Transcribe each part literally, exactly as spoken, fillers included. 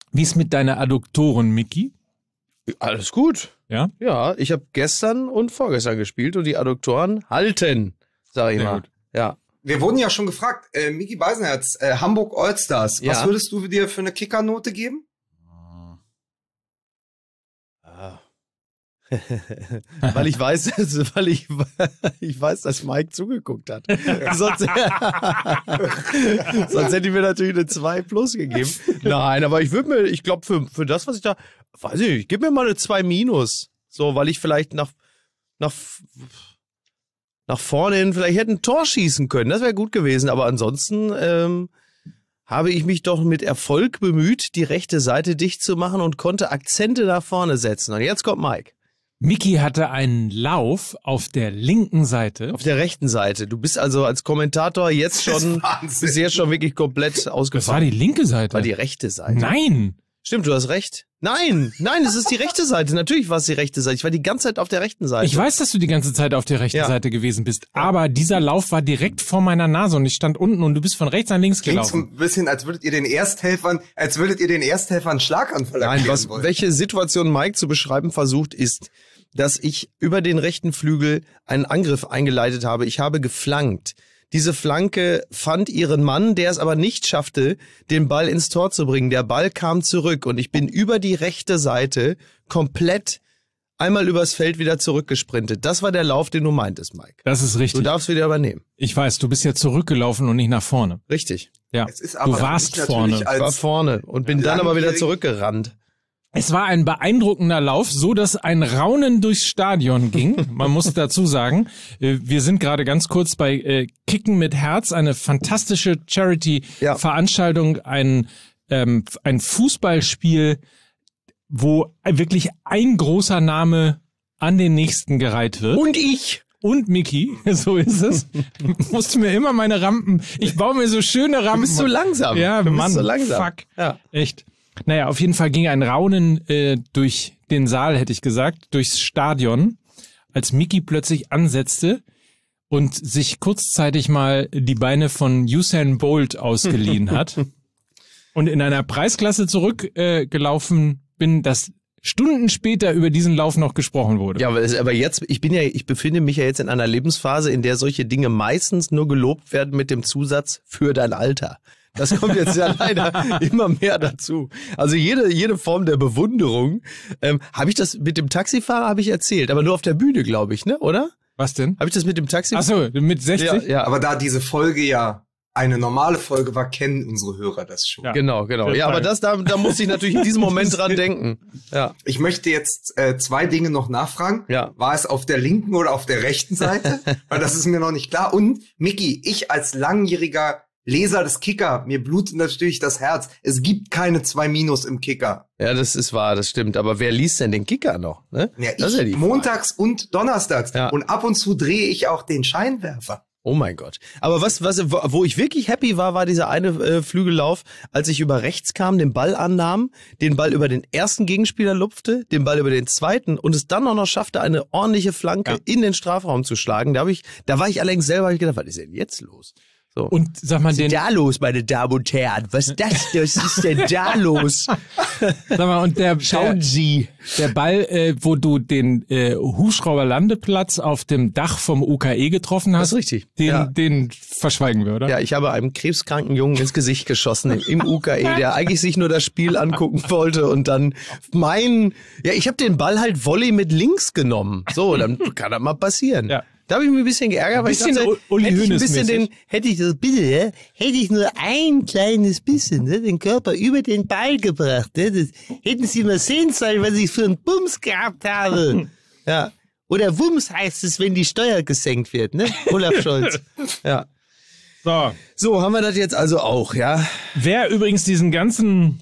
Wie ist mit deiner Adduktoren, Micky? Alles gut. Ja? Ja, ich habe gestern und vorgestern gespielt und die Adduktoren halten, sag ich Sehr mal. gut. Ja. Wir wurden ja schon gefragt, äh, Micky Beisenherz, äh, Hamburg Allstars, Ja. was würdest du dir für eine Kickernote geben? Ah. weil ich weiß, weil ich, ich weiß, dass Mike zugeguckt hat. sonst, sonst hätte ich mir natürlich eine zwei plus gegeben. Nein, aber ich würde mir, ich glaube, für, für das, was ich da, weiß ich nicht, ich gebe mir mal eine zwei minus. So, weil ich vielleicht nach, nach, nach vorne hin vielleicht hätte ein Tor schießen können. Das wäre gut gewesen. Aber ansonsten ähm, habe ich mich doch mit Erfolg bemüht, die rechte Seite dicht zu machen und konnte Akzente nach vorne setzen. Und jetzt kommt Mike. Micky hatte einen Lauf auf der linken Seite. Auf der rechten Seite. Du bist also als Kommentator jetzt schon, bist jetzt schon wirklich komplett Das war ausgefallen. die linke Seite. War die rechte Seite. Nein. Stimmt, du hast recht. Nein, nein, es ist die rechte Seite. Natürlich war es die rechte Seite. Ich war die ganze Zeit auf der rechten Seite. Ich weiß, dass du die ganze Zeit auf der rechten Ja. Seite gewesen bist, aber dieser Lauf war direkt vor meiner Nase und ich stand unten und du bist von rechts nach links Klingt so gelaufen. ein bisschen, als würdet ihr den Ersthelfern, als würdet ihr den Ersthelfern einen Schlaganfall Nein, erklären was, wollen. welche Situation Mike zu beschreiben versucht, ist, dass ich über den rechten Flügel einen Angriff eingeleitet habe. Ich habe geflankt. Diese Flanke fand ihren Mann, der es aber nicht schaffte, den Ball ins Tor zu bringen. Der Ball kam zurück und ich bin über die rechte Seite komplett einmal übers Feld wieder zurückgesprintet. Das war der Lauf, den du meintest, Mike. Das ist Du richtig. darfst wieder übernehmen. Ich weiß, du bist ja zurückgelaufen und nicht nach vorne. Richtig. Ja, Es ist aber du warst natürlich vorne. Ich war als vorne und bin dann aber wieder langjährig- zurückgerannt. Es war ein beeindruckender Lauf, so dass ein Raunen durchs Stadion ging. Man muss dazu sagen, äh, wir sind gerade ganz kurz bei äh, Kicken mit Herz, eine fantastische Charity-Veranstaltung, ein, ähm, ein Fußballspiel, wo wirklich ein großer Name an den nächsten gereiht wird. Und ich. Und Micky, so ist es. Musste mir immer meine Rampen, ich baue mir so schöne Rampen. Du bist so langsam. Ja, du bist Mann, so langsam. fuck. Ja. Echt. Naja, auf jeden Fall ging ein Raunen äh, durch den Saal, hätte ich gesagt, durchs Stadion, als Micky plötzlich ansetzte und sich kurzzeitig mal die Beine von Usain Bolt ausgeliehen hat und in einer Preisklasse zurückgelaufen äh, gelaufen bin, dass Stunden später über diesen Lauf noch gesprochen wurde. Ja, aber, es- aber jetzt, ich bin ja, ich befinde mich ja jetzt in einer Lebensphase, in der solche Dinge meistens nur gelobt werden mit dem Zusatz für dein Alter. Das kommt jetzt ja leider immer mehr dazu. Also jede jede Form der Bewunderung. Ähm, habe ich das mit dem Taxifahrer habe ich erzählt, aber nur auf der Bühne, glaube ich, ne? Oder? Was denn? Habe ich das mit dem Taxifahrer? Ach so, mit sechzig? ja, ja. Aber da diese Folge ja eine normale Folge war, kennen unsere Hörer das schon. Ja. Genau, genau. Ja, aber das da, da muss ich natürlich in diesem Moment dran denken. Ja. Ich möchte jetzt äh, zwei Dinge noch nachfragen. Ja. War es auf der linken oder auf der rechten Seite? Weil das ist mir noch nicht klar. Und Micky, ich als langjähriger Leser des Kicker, mir blutet natürlich das Herz. Es gibt keine zwei Minus im Kicker. Ja, das ist wahr, das stimmt. Aber wer liest denn den Kicker noch? Ne? Ja, Das ist ja die ich Frage. montags und donnerstags. Ja. Und ab und zu drehe ich auch den Scheinwerfer. Oh mein Gott. Aber was, was, wo ich wirklich happy war, war dieser eine äh, Flügellauf, als ich über rechts kam, den Ball annahm, den Ball über den ersten Gegenspieler lupfte, den Ball über den zweiten und es dann auch noch schaffte, eine ordentliche Flanke Ja. in den Strafraum zu schlagen. Da habe ich, da war ich allerdings selber, hab ich gedacht, was ist denn jetzt los? So. Und sag mal, was ist den, denn da los, meine Damen und Herren? Was ist das? Was ist denn da los? sag mal, und der, Schauen der, Sie. der Ball, äh, wo du den äh, Hubschrauberlandeplatz auf dem Dach vom U K E getroffen Das hast, ist richtig. den, Ja. den verschweigen wir, oder? Ja, ich habe einem krebskranken Jungen ins Gesicht geschossen im, im U K E, der eigentlich sich nur das Spiel angucken wollte und dann mein, ja, ich habe den Ball halt Volley mit links genommen. So, dann kann das mal passieren. Ja. Da habe ich mich ein bisschen geärgert, weil ich Bisschen dachte, Uli hätte ich ein Hoeneß bisschen den, mäßig. hätte ich das, bitte, ja, hätte ich nur ein kleines bisschen, ne, den Körper über den Ball gebracht, ne, das, hätten Sie mal sehen sollen, was ich für einen Bums gehabt habe. Ja. Oder Wumms heißt es, wenn die Steuer gesenkt wird, ne? Olaf Scholz. Ja. So. So, haben wir das jetzt also auch, ja? Wer übrigens diesen ganzen,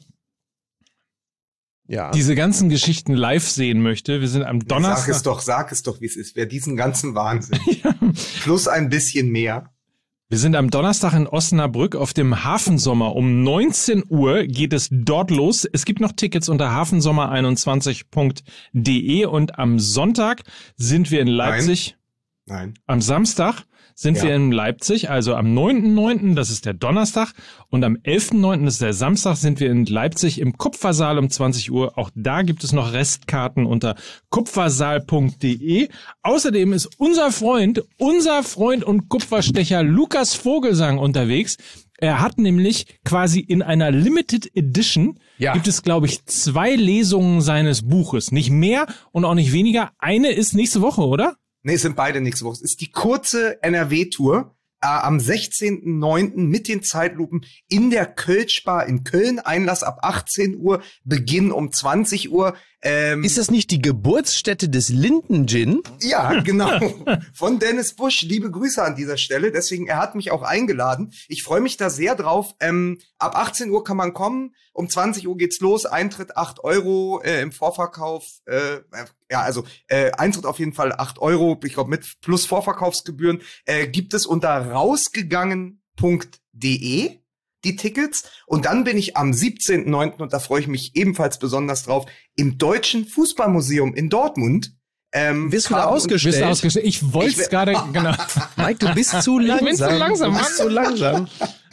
Ja. diese ganzen Geschichten live sehen möchte, wir sind am Sag es Donnerstag. doch, sag es doch, wie es ist. Wer diesen ganzen Wahnsinn plus ein bisschen mehr. Wir sind am Donnerstag in Osnabrück auf dem Hafensommer. Um neunzehn Uhr geht es dort los. Es gibt noch Tickets unter hafensommer einundzwanzig punkt de und am Sonntag sind wir in Leipzig. Nein. Am Samstag sind Ja. wir in Leipzig, also am neunten neunten, das ist der Donnerstag, und am elften neunten, das ist der Samstag, sind wir in Leipzig im Kupfersaal um zwanzig Uhr. Auch da gibt es noch Restkarten unter kupfersaal punkt de. Außerdem ist unser Freund, unser Freund und Kupferstecher Lukas Vogelsang unterwegs. Er hat nämlich quasi in einer Limited Edition, Ja. gibt es, glaube ich, zwei Lesungen seines Buches. Nicht mehr und auch nicht weniger. Eine ist nächste Woche, oder? Nee, es sind beide nächste Woche. Es ist die kurze N R W-Tour äh, am sechzehnten neunten mit den Zeitlupen in der Kölschbar in Köln. Einlass ab achtzehn Uhr, Beginn um zwanzig Uhr. Ähm, Ist das nicht die Geburtsstätte des Linden-Gin? Ja, genau. Von Dennis Busch. Liebe Grüße an dieser Stelle. Deswegen, er hat mich auch eingeladen. Ich freue mich da sehr drauf. Ähm, ab achtzehn Uhr kann man kommen. Um zwanzig Uhr geht's los. Eintritt acht Euro äh, im Vorverkauf. Äh, ja, also äh, Eintritt auf jeden Fall acht Euro. Ich glaube, mit plus Vorverkaufsgebühren äh, gibt es unter rausgegangen punkt de die Tickets. Und dann bin ich am siebzehnten neunten und da freue ich mich ebenfalls besonders drauf, im Deutschen Fußballmuseum in Dortmund. Ähm, Wirst du da Karten- ausgestellt? Bist du ausgestellt? Ich wollte es Ich- gerade, genau. Mike, du bist zu langsam. bin zu langsam, Du bist zu langsam.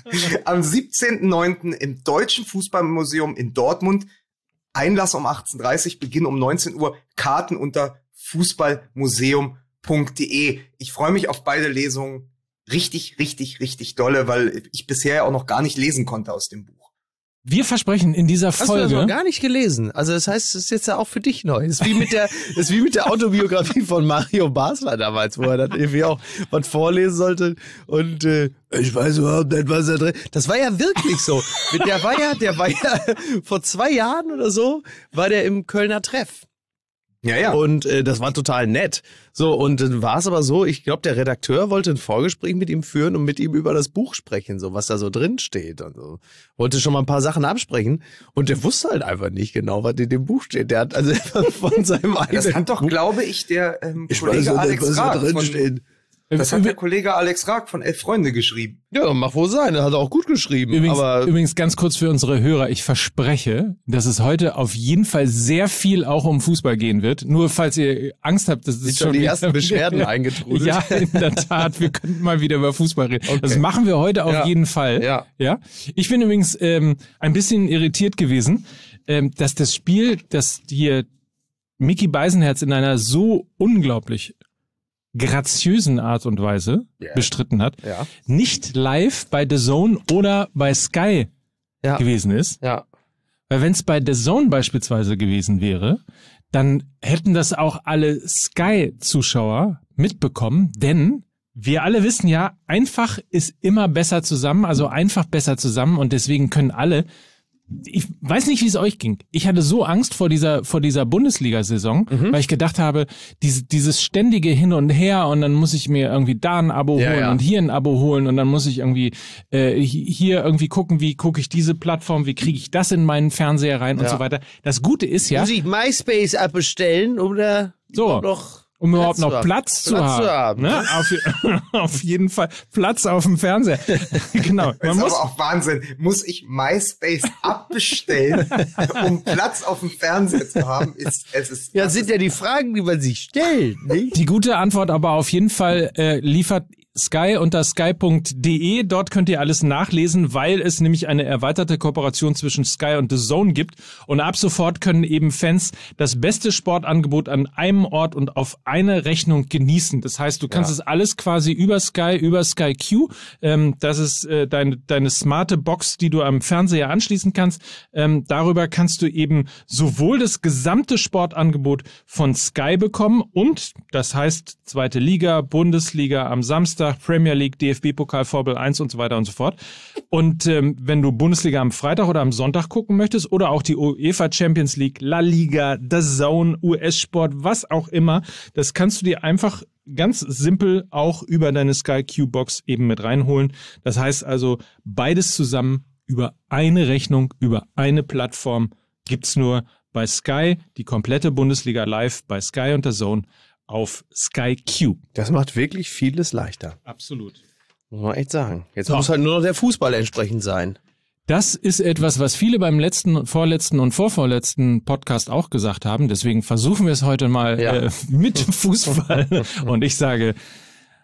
Am siebzehnten neunten im Deutschen Fußballmuseum in Dortmund. Einlass um achtzehn Uhr dreißig, Beginn um neunzehn Uhr. Karten unter fußballmuseum punkt de. Ich freue mich auf beide Lesungen richtig, richtig, richtig dolle, weil ich bisher ja auch noch gar nicht lesen konnte aus dem Buch. Wir versprechen in dieser Hast du das noch Folge, gar nicht gelesen? Also das heißt, es ist jetzt ja auch für dich neu. Das ist wie mit der, das ist wie mit der Autobiografie von Mario Basler damals, wo er dann irgendwie auch was vorlesen sollte und äh, ich weiß überhaupt nicht, was da drin. Das war ja wirklich so. Mit der war ja, der war ja vor zwei Jahren oder so, war der im Kölner Treff. Ja, ja. Und äh, das war total nett. So, und dann war es aber so, ich glaube, der Redakteur wollte ein Vorgespräch mit ihm führen und mit ihm über das Buch sprechen, so was da so drin steht. Und so. Wollte schon mal ein paar Sachen absprechen und der wusste halt einfach nicht genau, was in dem Buch steht. Der hat also von seinem eigenen Das hat doch, Buch, glaube ich, der ähm, ich Kollege weiß nicht, Alex was da Raag drin von, steht. das hat der Kollege Alex Raag von Elf Freunde geschrieben. Ja, mag wohl sein, er hat auch gut geschrieben. Übrigens, aber übrigens ganz kurz für unsere Hörer, ich verspreche, dass es heute auf jeden Fall sehr viel auch um Fußball gehen wird. Nur falls ihr Angst habt, dass es sind schon schon die wieder- ersten Beschwerden eingetrudelt. Ja, in der Tat, wir könnten mal wieder über Fußball reden. Okay. Das machen wir heute auf Ja. jeden Fall. Ja. Ja. Ich bin übrigens ähm, ein bisschen irritiert gewesen, ähm, dass das Spiel, das hier Micky Beisenherz in einer so unglaublich graziösen Art und Weise Ja. bestritten hat, Ja. nicht live bei The Zone oder bei Sky Ja. gewesen ist. Ja. Weil wenn es bei The Zone beispielsweise gewesen wäre, dann hätten das auch alle Sky-Zuschauer mitbekommen, denn wir alle wissen ja, einfach ist immer besser zusammen, also einfach besser zusammen und deswegen können alle, ich weiß nicht, wie es euch ging. Ich hatte so Angst vor dieser vor dieser Bundesliga-Saison, Mhm. weil ich gedacht habe, diese, dieses ständige Hin und Her und dann muss ich mir irgendwie da ein Abo Ja, holen ja. und hier ein Abo holen und dann muss ich irgendwie äh, hier irgendwie gucken, wie gucke ich diese Plattform, wie kriege ich das in meinen Fernseher rein und Ja. so weiter. Das Gute ist ja, Muss ich MySpace abbestellen oder So. noch um überhaupt Platz noch zu haben. Platz zu Platz haben. zu haben. Ne? Auf, auf jeden Fall Platz auf dem Fernseher. Genau. Das Man ist muss, aber auch Wahnsinn. Muss ich MySpace abbestellen, um Platz auf dem Fernseher zu haben? Ist, es ist, Ja, das sind ist ja die Fragen, die man sich stellt, nicht? die gute Antwort aber auf jeden Fall äh, liefert Sky unter sky punkt de. Dort könnt ihr alles nachlesen, weil es nämlich eine erweiterte Kooperation zwischen Sky und The Zone gibt. Und ab sofort können eben Fans das beste Sportangebot an einem Ort und auf eine Rechnung genießen. Das heißt, du kannst Ja. es alles quasi über Sky, über Sky Q. Ähm, das ist äh, deine, deine smarte Box, die du am Fernseher anschließen kannst. Ähm, darüber kannst du eben sowohl das gesamte Sportangebot von Sky bekommen und das heißt zweite Liga, Bundesliga am Samstag, Premier League, D F B-Pokal, Formel eins und so weiter und so fort. Und ähm, wenn du Bundesliga am Freitag oder am Sonntag gucken möchtest oder auch die UEFA Champions League, La Liga, The Zone, U S-Sport, was auch immer, das kannst du dir einfach ganz simpel auch über deine Sky Q-Box eben mit reinholen. Das heißt also, beides zusammen über eine Rechnung, über eine Plattform gibt's nur bei Sky, die komplette Bundesliga live bei Sky und The Zone auf Sky Q. Das macht wirklich vieles leichter. Absolut. Muss man echt sagen. Jetzt So. muss halt nur noch der Fußball entsprechend sein. Das ist etwas, was viele beim letzten, vorletzten und vorvorletzten Podcast auch gesagt haben. Deswegen versuchen wir es heute mal Ja. äh, mit Fußball. Und ich sage,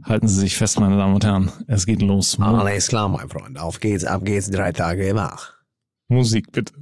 Halten Sie sich fest, meine Damen und Herren. Es geht los. Mu- Alles klar, mein Freund. Auf geht's, ab geht's, drei Tage wach. Musik, bitte.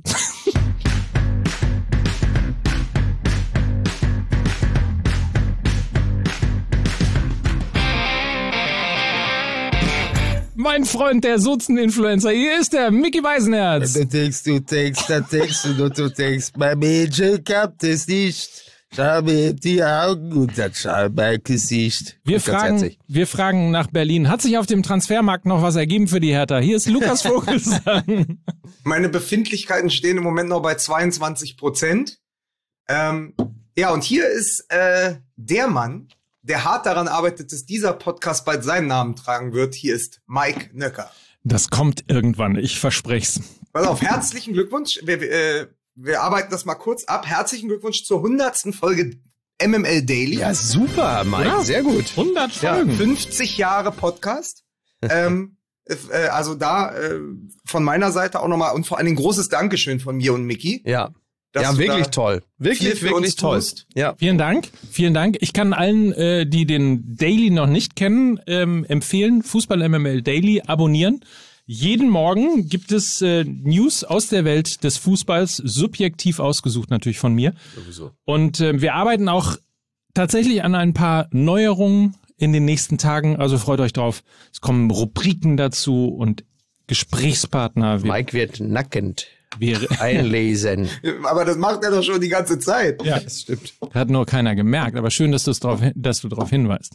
Mein Freund, der Sozen-Influencer, hier ist der Micky Beisenherz. Du denkst, du denkst, da denkst du, und du denkst, mein Mädchen klappt es nicht. Schau mir in die Augen und dann schau mein Gesicht. Wir fragen, wir fragen nach Berlin. Hat sich auf dem Transfermarkt noch was ergeben für die Hertha? Hier ist Lukas Vogelsang. Meine Befindlichkeiten stehen im Moment noch bei zweiundzwanzig Prozent. Ähm, ja, und hier ist äh, der Mann, der hart daran arbeitet, dass dieser Podcast bald seinen Namen tragen wird. Hier ist Mike Nöcker. Das kommt irgendwann, ich versprech's. Pass auf, herzlichen Glückwunsch. Wir, äh, wir arbeiten das mal kurz ab. Herzlichen Glückwunsch zur hundertsten Folge M M L Daily. Ja, super, Mike, Ja. sehr gut. hundert Folgen. fünfzig Jahre Podcast. ähm, äh, also da äh, von meiner Seite auch nochmal und vor allen Dingen großes Dankeschön von mir und Micky. Ja, dass ja, du wirklich da toll. Wirklich, viel für wirklich uns toll. tust. Ja. Vielen Dank, vielen Dank. Ich kann allen, äh, die den Daily noch nicht kennen, ähm, empfehlen, Fußball M M L Daily abonnieren. Jeden Morgen gibt es äh, News aus der Welt des Fußballs, subjektiv ausgesucht natürlich von mir. Sowieso. Und äh, wir arbeiten auch tatsächlich an ein paar Neuerungen in den nächsten Tagen. Also freut euch drauf. Es kommen Rubriken dazu und Gesprächspartner. Wir, Mike wird nackend wir, einlesen. Aber das macht er doch schon die ganze Zeit. ja, Das stimmt. hat nur keiner gemerkt. Aber schön, dass, du's drauf, dass du darauf hinweist.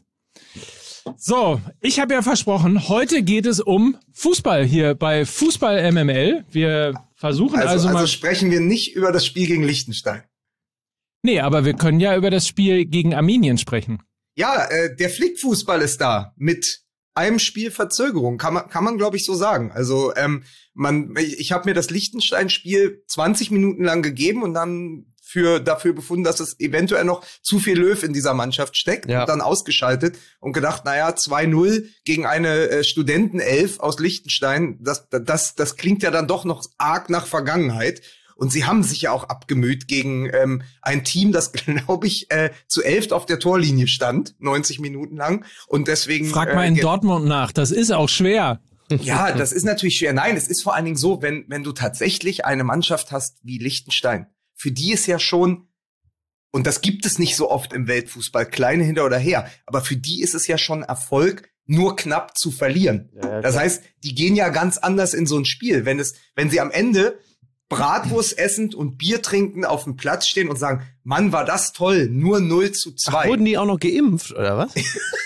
So, ich habe ja versprochen, heute geht es um Fußball hier bei Fußball M M L. Wir versuchen also, Also, mal... also sprechen wir nicht über das Spiel gegen Liechtenstein. nee, aber wir können ja über das Spiel gegen Armenien sprechen. Ja, äh, der Flickfußball ist da mit einem Spiel Verzögerung, kann man, kann man glaube ich so sagen. Also ähm, man, ich, ich habe mir das Liechtenstein-Spiel zwanzig Minuten lang gegeben und dann für dafür befunden, dass es eventuell noch zu viel Löw in dieser Mannschaft steckt Ja. und dann ausgeschaltet und gedacht, naja, zwei null gegen eine äh, Studentenelf aus Liechtenstein, das, das, das klingt ja dann doch noch arg nach Vergangenheit. Und sie haben sich ja auch abgemüht gegen ähm, ein Team, das, glaube ich, äh, zu elft auf der Torlinie stand, neunzig Minuten lang. Und deswegen. Frag mal in äh, Dortmund nach, das ist auch schwer. Ja, das ist natürlich schwer. Nein, es ist vor allen Dingen so, wenn, wenn du tatsächlich eine Mannschaft hast wie Liechtenstein, für die ist ja schon, und das gibt es nicht so oft im Weltfußball, kleine hinter oder her, aber für die ist es ja schon Erfolg, nur knapp zu verlieren. Ja, ja, Das klar. heißt, die gehen ja ganz anders in so ein Spiel. Wenn es, wenn sie am Ende Bratwurst essend und Bier trinkend auf dem Platz stehen und sagen, Mann, war das toll, nur null zu zwei. Ach, wurden die auch noch geimpft, oder was?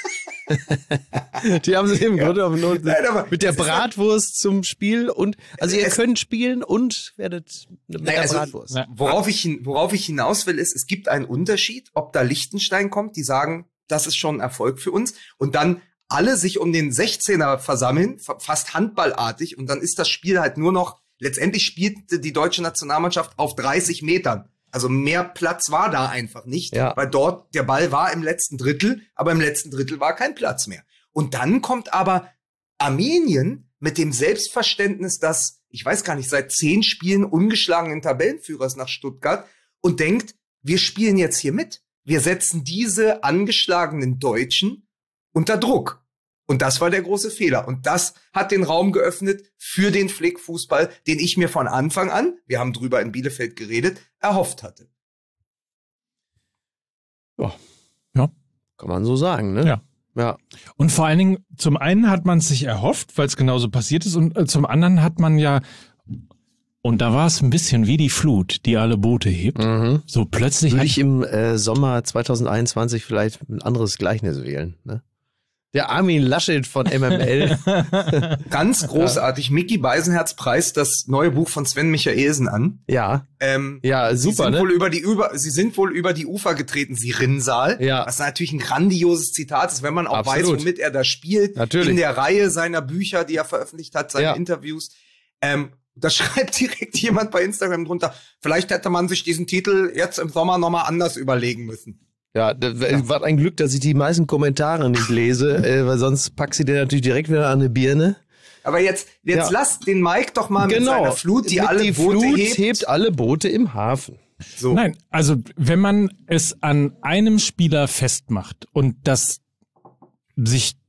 Die haben sich im Ja. Grunde genommen Nein, aber mit der es ist Bratwurst zum Spiel und, also ihr Es- könnt spielen und werdet mit Naja, der also, Bratwurst. Ja. Worauf ich, hin, worauf ich hinaus will, ist, es gibt einen Unterschied, ob da Liechtenstein kommt, die sagen, das ist schon ein Erfolg für uns, und dann alle sich um den sechzehner versammeln, fa- fast handballartig, und dann ist das Spiel halt nur noch, letztendlich spielte die deutsche Nationalmannschaft auf dreißig Metern. Also mehr Platz war da einfach nicht, Ja. weil dort der Ball war im letzten Drittel, aber im letzten Drittel war kein Platz mehr. Und dann kommt aber Armenien mit dem Selbstverständnis, dass, ich weiß gar nicht, seit zehn Spielen ungeschlagenen Tabellenführers nach Stuttgart und denkt, wir spielen jetzt hier mit. Wir setzen diese angeschlagenen Deutschen unter Druck. Und das war der große Fehler. Und das hat den Raum geöffnet für den Flickfußball, den ich mir von Anfang an, wir haben drüber in Bielefeld geredet, erhofft hatte. Ja. Ja. Kann man so sagen, ne? Ja. Ja. Und vor allen Dingen, zum einen hat man es sich erhofft, weil es genauso passiert ist, und äh, zum anderen hat man ja, und da war es ein bisschen wie die Flut, die alle Boote hebt. Mhm. So plötzlich Würde hat, ich im äh, Sommer zwanzig einundzwanzig vielleicht ein anderes Gleichnis wählen, ne? Der Armin Laschet von M M L. Ganz großartig. Micky Beisenherz preist das neue Buch von Sven Michaelsen an. Ja. Ähm, Ja, sie super, sind ne? wohl über die über, sie sind wohl über die Ufer getreten, sie Rinnsal. Ja. Was natürlich ein grandioses Zitat ist, wenn man auch Absolut. weiß, womit er da spielt. Natürlich. In der Reihe seiner Bücher, die er veröffentlicht hat, seine Ja. Interviews. Ähm, da schreibt direkt jemand bei Instagram drunter, vielleicht hätte man sich diesen Titel jetzt im Sommer nochmal anders überlegen müssen. Ja, das war ein Glück, dass ich die meisten Kommentare nicht lese, äh, weil sonst packst du dir natürlich direkt wieder an eine Birne. Aber jetzt, jetzt Ja. lass den Mike doch mal mit seiner Flut, die Mit alle die Boote Flut hebt. hebt alle Boote im Hafen. So. Nein, also wenn man es an einem Spieler festmacht und das sich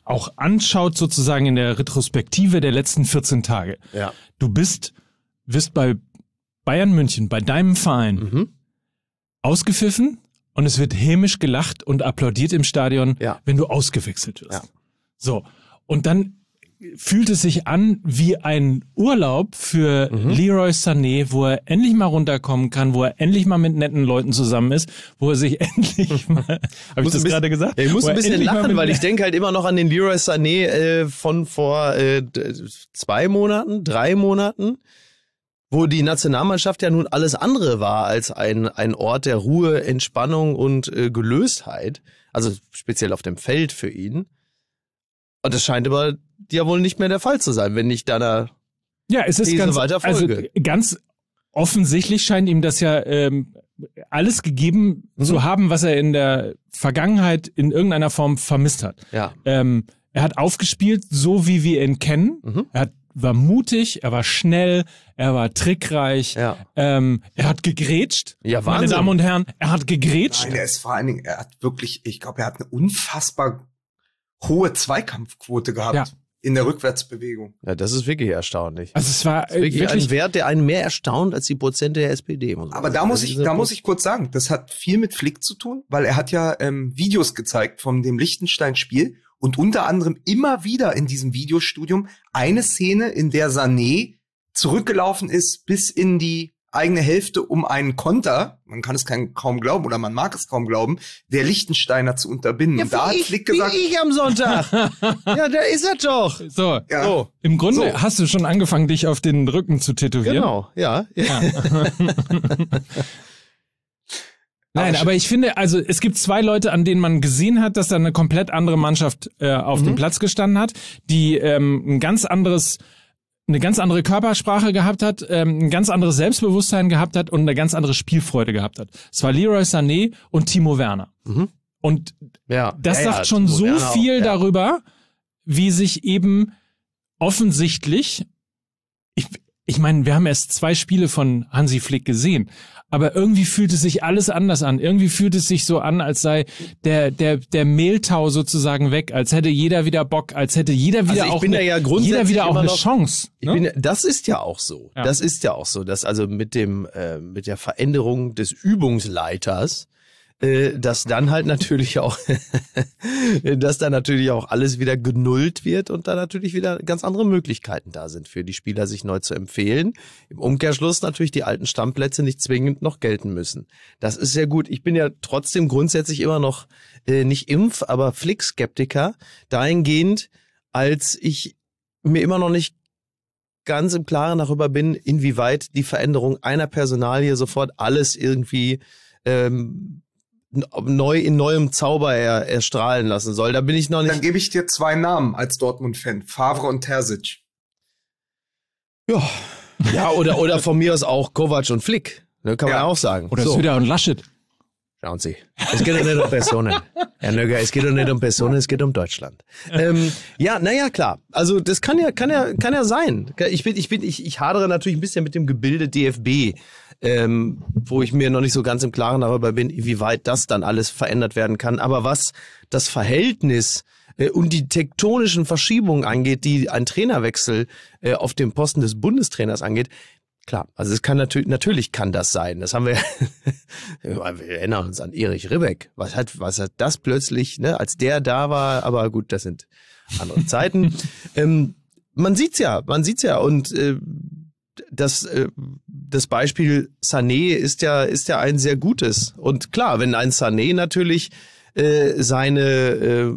auch anschaut, sozusagen in der Retrospektive der letzten vierzehn Tage. Ja. Du bist, wirst bei Bayern München, bei deinem Verein, Mhm. ausgepfiffen und es wird hämisch gelacht und applaudiert im Stadion, Ja. wenn du ausgewechselt wirst. Ja. So. Und dann fühlt es sich an wie ein Urlaub für Mhm. Leroy Sané, wo er endlich mal runterkommen kann, wo er endlich mal mit netten Leuten zusammen ist, wo er sich endlich mal, habe ich Muss das ein bisschen- gerade gesagt? Ja, ich muss Wo ein er bisschen endlich mal lachen, mit- weil ich denke halt immer noch an den Leroy Sané äh, von vor äh, d- zwei Monaten, drei Monaten, wo die Nationalmannschaft ja nun alles andere war als ein, ein Ort der Ruhe, Entspannung und äh, Gelöstheit. Also speziell auf dem Feld für ihn. Und das scheint aber ja wohl nicht mehr der Fall zu sein, wenn ich da Ja, es ist These ganz, weiter also folge. ganz offensichtlich scheint ihm das ja ähm, alles gegeben Mhm. zu haben, was er in der Vergangenheit in irgendeiner Form vermisst hat. ja. Ähm, er hat aufgespielt, so wie wir ihn kennen. Mhm. Er hat, war mutig, er war schnell, er war trickreich, Ja. ähm, er hat gegrätscht, Ja, meine Wahnsinn. Damen und Herren, er hat gegrätscht. Nein, er ist vor allen Dingen, er hat wirklich, ich glaube, er hat eine unfassbar hohe Zweikampfquote gehabt Ja. in der Rückwärtsbewegung. Ja, das ist wirklich erstaunlich. Also es war Das ist äh, wirklich, wirklich, ein Wert, der einen mehr erstaunt als die Prozente der S P D. Muss man Aber sagen. da muss Das ich, ist da ein- muss ich kurz sagen, das hat viel mit Flick zu tun, weil er hat ja ähm, Videos gezeigt von dem Liechtenstein-Spiel und unter anderem immer wieder in diesem Videostudium eine Szene, in der Sané zurückgelaufen ist bis in die eigene Hälfte, um einen Konter, man kann es kein, kaum glauben oder man mag es kaum glauben, der Liechtensteiner zu unterbinden. Ja, und da hat wie ich, Flick gesagt, wie ich am Sonntag. Ja, da ist er doch. so. ja, So. Im Grunde So. hast du schon angefangen, dich auf den Rücken zu tätowieren. Genau, ja. Ja. Nein, aber ich finde, also es gibt zwei Leute, an denen man gesehen hat, dass da eine komplett andere Mannschaft äh, auf Mhm. dem Platz gestanden hat, die ähm, ein ganz anderes, eine ganz andere Körpersprache gehabt hat, ähm, ein ganz anderes Selbstbewusstsein gehabt hat und eine ganz andere Spielfreude gehabt hat. Es war Leroy Sané und Timo Werner. Mhm. Und Ja, das ja, sagt ja, schon Timo so Werner auch, viel ja. darüber, wie sich eben offensichtlich, ich, ich meine, wir haben erst zwei Spiele von Hansi Flick gesehen, aber irgendwie fühlt es sich alles anders an. Irgendwie fühlt es sich so an, als sei der, der, der Mehltau sozusagen weg, als hätte jeder wieder Bock, als hätte jeder wieder Also ich auch, bin eine, ja ja grundsätzlich jeder wieder auch immer eine noch- Chance. Ich Ne? bin, das ist ja auch so. Ja. Das ist ja auch so, dass also mit dem äh, mit der Veränderung des Übungsleiters, äh, dass dann halt natürlich auch, dass dann natürlich auch alles wieder genullt wird und da natürlich wieder ganz andere Möglichkeiten da sind für die Spieler, sich neu zu empfehlen. Im Umkehrschluss natürlich die alten Stammplätze nicht zwingend noch gelten müssen. Das ist sehr gut. Ich bin ja trotzdem grundsätzlich immer noch äh, nicht Impf, aber Flick-Skeptiker dahingehend, als ich mir immer noch nicht ganz im Klaren darüber bin, inwieweit die Veränderung einer Personalie sofort alles irgendwie ähm, neu in neuem Zauber er, erstrahlen lassen soll. Da bin ich noch dann nicht. gebe ich dir zwei Namen als Dortmund-Fan, Favre und Terzic. Ja, ja oder, oder von mir aus auch Kovac und Flick. Ne, kann man Ja. auch sagen. Oder so, Söder und Laschet. schauen Sie. Es geht doch nicht um Personen. Herr Nöger, es geht doch nicht um Personen, es geht um Deutschland. Ähm, ja, naja, klar. Also das kann ja, kann ja, kann ja sein. Ich bin, ich bin, ich, ich hadere natürlich ein bisschen mit dem Gebilde D F B, ähm, wo ich mir noch nicht so ganz im Klaren darüber bin, wie weit das dann alles verändert werden kann. Aber was das Verhältnis äh, und die tektonischen Verschiebungen angeht, die ein Trainerwechsel äh, auf dem Posten des Bundestrainers angeht, klar, also es kann natürlich, natürlich kann das sein. Das haben wir, wir erinnern uns an Erich Ribbeck. Was hat, was hat das plötzlich, ne, als der da war, aber gut, das sind andere Zeiten. ähm, man sieht's ja, man sieht's ja und äh, das, äh, das Beispiel Sané ist ja, ist ja ein sehr gutes. Und klar, wenn ein Sané natürlich äh, seine äh,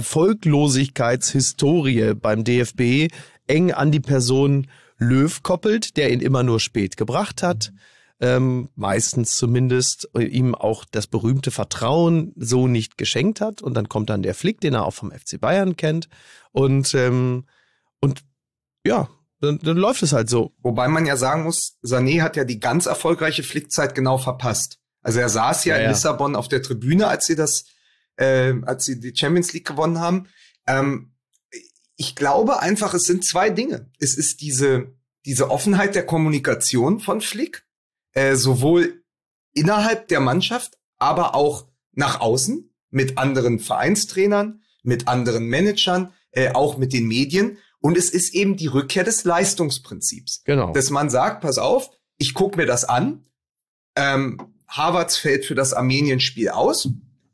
Erfolglosigkeitshistorie beim D F B eng an die Person Löw koppelt, der ihn immer nur spät gebracht hat, ähm, meistens zumindest äh, ihm auch das berühmte Vertrauen so nicht geschenkt hat. Und dann kommt dann der Flick, den er auch vom F C Bayern kennt. Und, ähm, und ja, dann, dann läuft es halt so. Wobei man ja sagen muss, Sané hat ja die ganz erfolgreiche Flickzeit genau verpasst. Also er saß ja, Ja, in ja. Lissabon auf der Tribüne, als sie das, äh, als sie die Champions League gewonnen haben. Ähm, ich glaube einfach, es sind zwei Dinge. Es ist diese, diese Offenheit der Kommunikation von Flick, äh, sowohl innerhalb der Mannschaft, aber auch nach außen mit anderen Vereinstrainern, mit anderen Managern, äh, auch mit den Medien. Und es ist eben die Rückkehr des Leistungsprinzips. Genau. Dass man sagt, pass auf, ich gucke mir das an, ähm, Havertz fällt für das Armenien-Spiel aus,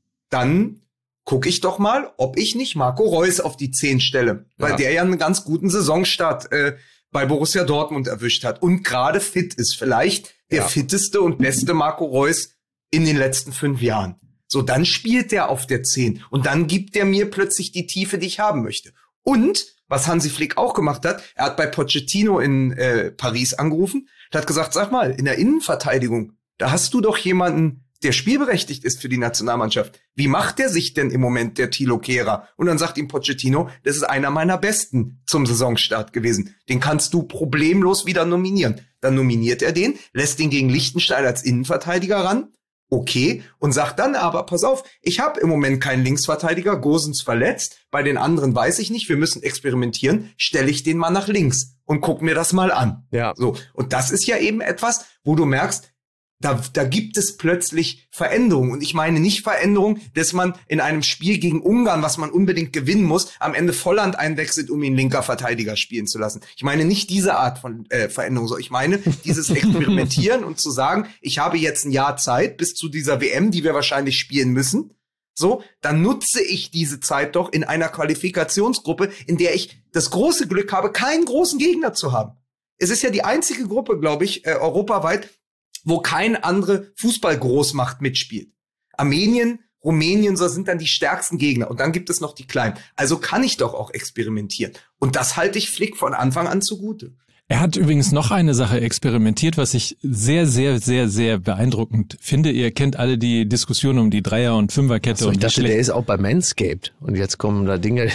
dann gucke ich doch mal, ob ich nicht Marco Reus auf die zehn stelle, weil Ja. der ja einen ganz guten Saisonstart äh, bei Borussia Dortmund erwischt hat und gerade fit ist. Vielleicht der Ja. fitteste und beste Marco Reus in den letzten fünf Jahren. So, dann spielt der auf der zehn und dann gibt der mir plötzlich die Tiefe, die ich haben möchte. Und, was Hansi Flick auch gemacht hat, er hat bei Pochettino in äh, Paris angerufen und hat gesagt, sag mal, in der Innenverteidigung, da hast du doch jemanden, der spielberechtigt ist für die Nationalmannschaft. Wie macht der sich denn im Moment, der Thilo Kehrer? Und dann sagt ihm Pochettino, das ist einer meiner Besten zum Saisonstart gewesen. Den kannst du problemlos wieder nominieren. Dann nominiert er den, lässt den gegen Liechtenstein als Innenverteidiger ran. Okay, und sagt dann aber, pass auf, ich habe im Moment keinen Linksverteidiger, Gosens verletzt, bei den anderen weiß ich nicht, wir müssen experimentieren, stelle ich den mal nach links und guck mir das mal an. Ja. So, und das ist ja eben etwas, wo du merkst, da, da gibt es plötzlich Veränderungen. Und ich meine nicht Veränderung, dass man in einem Spiel gegen Ungarn, was man unbedingt gewinnen muss, am Ende Volland einwechselt, um ihn linker Verteidiger spielen zu lassen. Ich meine nicht diese Art von äh, Veränderung. So, ich meine dieses Experimentieren und zu sagen, ich habe jetzt ein Jahr Zeit bis zu dieser W M, die wir wahrscheinlich spielen müssen. So, dann nutze ich diese Zeit doch in einer Qualifikationsgruppe, in der ich das große Glück habe, keinen großen Gegner zu haben. Es ist ja die einzige Gruppe, glaube ich, äh, europaweit, wo keine andere Fußball-Großmacht mitspielt. Armenien, Rumänien, so sind dann die stärksten Gegner. Und dann gibt es noch die Kleinen. Also kann ich doch auch experimentieren. Und das halte ich Flick von Anfang an zugute. Er hat übrigens noch eine Sache experimentiert, was ich sehr, sehr, sehr, sehr beeindruckend finde. Ihr kennt alle die Diskussion um die Dreier- und Fünferkette. So, ich und dachte, der ist auch bei Manscaped. Und jetzt kommen da Dinge.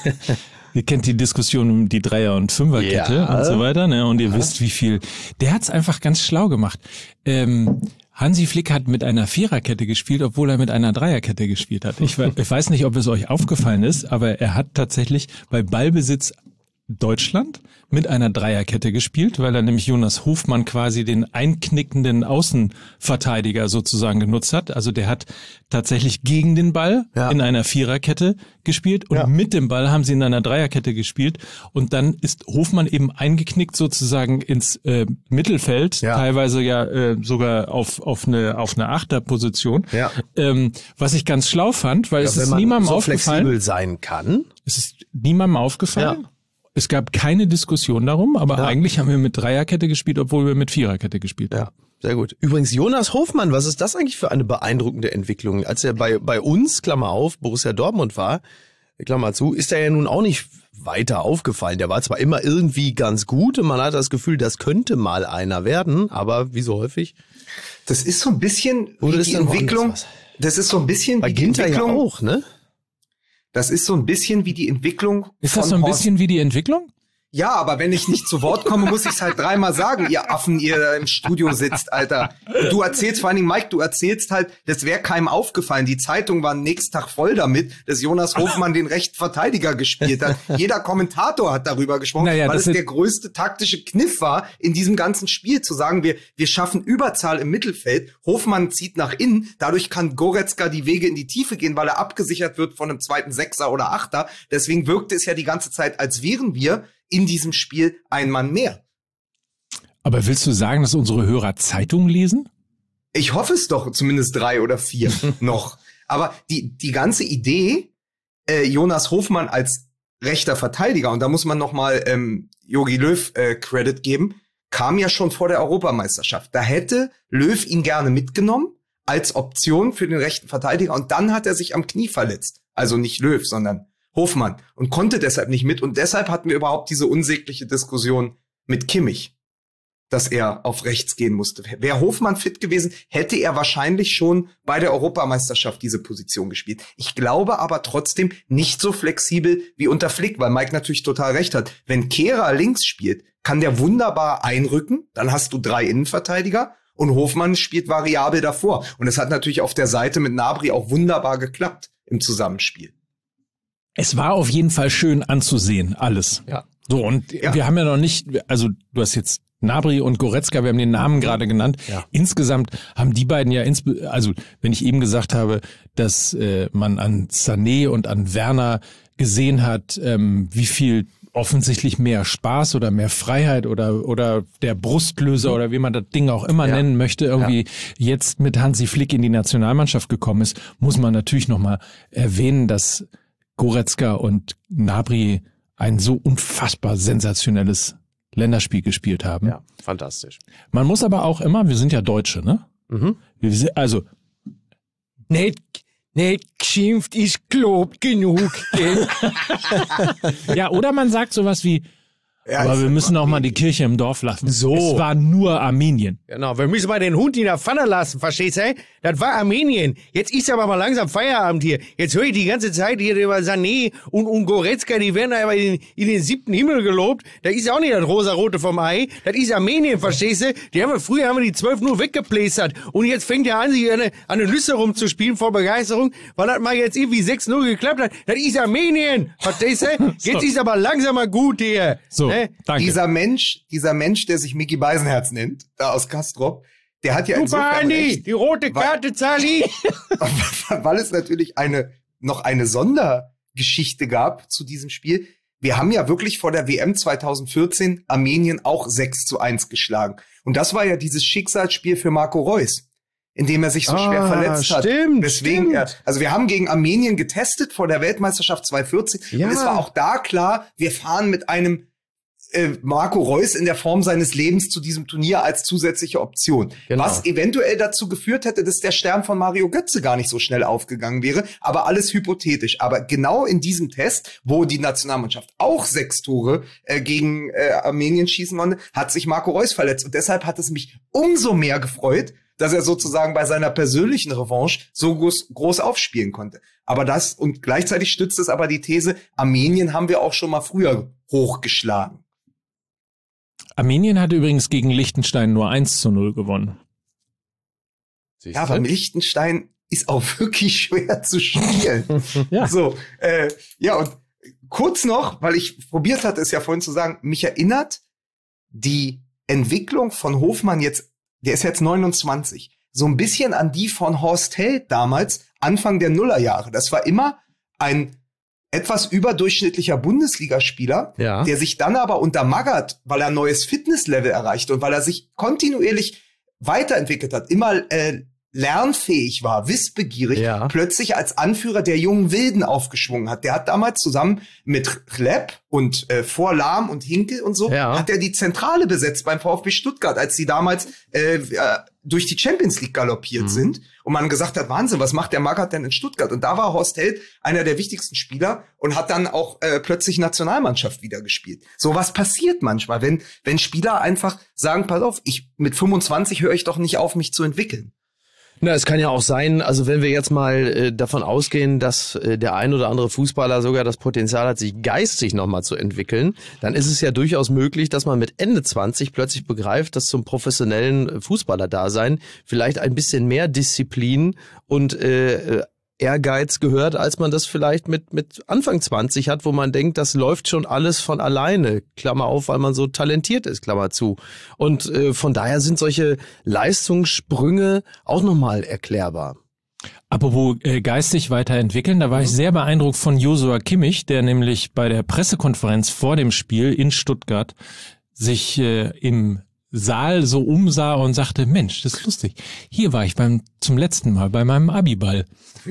Ihr kennt die Diskussion um die Dreier- und Fünferkette Ja. und so weiter, ne? Und ihr wisst, wie viel. Der hat's einfach ganz schlau gemacht. Ähm, Hansi Flick hat mit einer Viererkette gespielt, obwohl er mit einer Dreierkette gespielt hat. Ich, ich weiß nicht, ob es euch aufgefallen ist, aber er hat tatsächlich bei Ballbesitz Deutschland mit einer Dreierkette gespielt, weil er nämlich Jonas Hofmann quasi den einknickenden Außenverteidiger sozusagen genutzt hat. Also der hat tatsächlich gegen den Ball Ja. in einer Viererkette gespielt und Ja. mit dem Ball haben sie in einer Dreierkette gespielt und dann ist Hofmann eben eingeknickt sozusagen ins äh, Mittelfeld, Ja. teilweise ja äh, sogar auf auf eine auf eine Achterposition. Ja. Ähm, was ich ganz schlau fand, weil Ja, es wenn ist man niemandem so aufgefallen. flexibel sein kann. Es ist niemandem aufgefallen. Ja. Es gab keine Diskussion darum, aber Ja. eigentlich haben wir mit Dreierkette gespielt, obwohl wir mit Viererkette gespielt haben. Ja, sehr gut. Übrigens, Jonas Hofmann, was ist das eigentlich für eine beeindruckende Entwicklung? Als er bei, bei uns, Klammer auf, Borussia Dortmund war, Klammer zu, ist er ja nun auch nicht weiter aufgefallen. Der war zwar immer irgendwie ganz gut und man hat das Gefühl, das könnte mal einer werden, aber wie so häufig. Das ist so ein bisschen Oder wie ist die dann woanders Entwicklung. was? Das ist so ein bisschen Bei wie die Ginter ja Entwicklung. auch, ne? Das ist so ein bisschen wie die Entwicklung. Ist das von so ein Horst- bisschen wie die Entwicklung? Ja, aber wenn ich nicht zu Wort komme, muss ich es halt dreimal sagen, ihr Affen, ihr da im Studio sitzt, Alter. Und du erzählst, vor allen Dingen, Mike, du erzählst halt, das wäre keinem aufgefallen. Die Zeitung war am nächsten Tag voll damit, dass Jonas Hofmann den rechten Verteidiger gespielt hat. Jeder Kommentator hat darüber gesprochen, Naja, weil das es ist- der größte taktische Kniff war, in diesem ganzen Spiel zu sagen, wir, wir schaffen Überzahl im Mittelfeld. Hofmann zieht nach innen. Dadurch kann Goretzka die Wege in die Tiefe gehen, weil er abgesichert wird von einem zweiten Sechser oder Achter. Deswegen wirkte es ja die ganze Zeit, als wären wir in diesem Spiel ein Mann mehr. Aber willst du sagen, dass unsere Hörer Zeitungen lesen? Ich hoffe es doch, zumindest drei oder vier noch. Aber die, die ganze Idee, äh, Jonas Hofmann als rechter Verteidiger, und da muss man nochmal ähm, Jogi Löw äh, Credit geben, kam ja schon vor der Europameisterschaft. Da hätte Löw ihn gerne mitgenommen als Option für den rechten Verteidiger und dann hat er sich am Knie verletzt. Also nicht Löw, sondern Hofmann und konnte deshalb nicht mit und deshalb hatten wir überhaupt diese unsägliche Diskussion mit Kimmich, dass er auf rechts gehen musste. Wäre Hofmann fit gewesen, hätte er wahrscheinlich schon bei der Europameisterschaft diese Position gespielt. Ich glaube aber trotzdem nicht so flexibel wie unter Flick, weil Mike natürlich total recht hat. Wenn Kehrer links spielt, kann der wunderbar einrücken, dann hast du drei Innenverteidiger und Hofmann spielt variabel davor. Und es hat natürlich auf der Seite mit Gnabry auch wunderbar geklappt im Zusammenspiel. Es war auf jeden Fall schön anzusehen, alles. Ja. So, und Ja. wir haben ja noch nicht, also du hast jetzt Gnabry und Goretzka, wir haben den Namen gerade genannt. Ja. Insgesamt haben die beiden ja, insbe- also wenn ich eben gesagt habe, dass äh, man an Sané und an Werner gesehen hat, ähm, wie viel offensichtlich mehr Spaß oder mehr Freiheit oder oder der Brustlöser oder wie man das Ding auch immer Ja. nennen möchte, irgendwie Ja. jetzt mit Hansi Flick in die Nationalmannschaft gekommen ist, muss man natürlich nochmal erwähnen, dass Goretzka und Gnabry ein so unfassbar sensationelles Länderspiel gespielt haben. Ja, fantastisch. Man muss aber auch immer, wir sind ja Deutsche, ne? Mhm. Wir sind, also Nicht, nicht geschimpft ist gelobt genug. Gell? ja, oder man sagt sowas wie, Ja, aber ist- wir müssen auch mal die Kirche im Dorf lassen. So. Es war nur Armenien. Genau, wir müssen mal den Hund in der Pfanne lassen, verstehst du? Das war Armenien. Jetzt ist aber mal langsam Feierabend hier. Jetzt höre ich die ganze Zeit hier über Sané und, und Goretzka, die werden da aber in, in den siebten Himmel gelobt. Das ist ja auch nicht das Rosarote vom Ei. Das ist Armenien, verstehst du? Die haben wir, früher haben wir die zwölf nur weggeplästert. Und jetzt fängt er an, sich an eine, an eine Lüsse rumzuspielen vor Begeisterung, weil das mal jetzt irgendwie sechs null geklappt hat. Das ist Armenien, verstehst du? Jetzt ist aber langsam mal gut hier. So, Ne? danke. Dieser Mensch, dieser Mensch, der sich Micky Beisenherz nennt, da aus Kastrop, der hat ja Super, insofern Andi, recht, die rote Karte, Zali. weil es natürlich eine, noch eine Sondergeschichte gab zu diesem Spiel. Wir haben ja wirklich vor der W M zwanzig vierzehn Armenien auch sechs zu eins geschlagen. Und das war ja dieses Schicksalsspiel für Marco Reus, in dem er sich so schwer Ah, verletzt hat. stimmt, Deswegen, er, stimmt. also wir haben gegen Armenien getestet vor der Weltmeisterschaft zwanzig vierzehn. Ja. Und es war auch da klar, wir fahren mit einem äh, Marco Reus in der Form seines Lebens zu diesem Turnier als zusätzliche Option. Genau. Was eventuell dazu geführt hätte, dass der Stern von Mario Götze gar nicht so schnell aufgegangen wäre. Aber alles hypothetisch. Aber genau in diesem Test, wo die Nationalmannschaft auch sechs Tore äh, gegen äh, Armenien schießen konnte, hat sich Marco Reus verletzt. Und deshalb hat es mich umso mehr gefreut, dass er sozusagen bei seiner persönlichen Revanche so groß, groß aufspielen konnte. Aber das, und gleichzeitig stützt es aber die These, Armenien haben wir auch schon mal früher hochgeschlagen. Armenien hatte übrigens gegen Liechtenstein nur eins zu null gewonnen. Ja, aber Liechtenstein ist auch wirklich schwer zu spielen. Ja. So, äh, ja, und kurz noch, weil ich probiert hatte, es ja vorhin zu sagen, mich erinnert die Entwicklung von Hofmann jetzt, der ist jetzt neunundzwanzig, so ein bisschen an die von Horst Held damals, Anfang der Nullerjahre. Das war immer ein etwas überdurchschnittlicher Bundesligaspieler, Ja. der sich dann aber unter Magath, weil er ein neues Fitnesslevel erreichte und weil er sich kontinuierlich weiterentwickelt hat, immer äh, lernfähig war, wissbegierig, Ja. plötzlich als Anführer der jungen Wilden aufgeschwungen hat. Der hat damals zusammen mit Klepp und äh, vor Lahm und Hinkel und so, Ja. hat er die Zentrale besetzt beim VfB Stuttgart, als sie damals äh, äh, durch die Champions League galoppiert Mhm. sind und man gesagt hat, Wahnsinn, was macht der Magath denn in Stuttgart? Und da war Horst Held einer der wichtigsten Spieler und hat dann auch äh, plötzlich Nationalmannschaft wieder gespielt. So was passiert manchmal, wenn wenn Spieler einfach sagen, pass auf, ich mit fünfundzwanzig höre ich doch nicht auf, mich zu entwickeln. Na, es kann ja auch sein, also wenn wir jetzt mal äh, davon ausgehen, dass äh, der ein oder andere Fußballer sogar das Potenzial hat, sich geistig nochmal zu entwickeln, dann ist es ja durchaus möglich, dass man mit Ende zwanzig plötzlich begreift, dass zum professionellen Fußballer-Dasein vielleicht ein bisschen mehr Disziplin und äh, Ehrgeiz gehört, als man das vielleicht mit mit Anfang zwanzig hat, wo man denkt, das läuft schon alles von alleine, Klammer auf, weil man so talentiert ist, Klammer zu. Und äh, von daher sind solche Leistungssprünge auch nochmal erklärbar. Apropos äh, geistig weiterentwickeln, da war ich sehr beeindruckt von Joshua Kimmich, der nämlich bei der Pressekonferenz vor dem Spiel in Stuttgart sich äh, im Saal so umsah und sagte, Mensch, das ist lustig. Hier war ich beim zum letzten Mal bei meinem Abiball.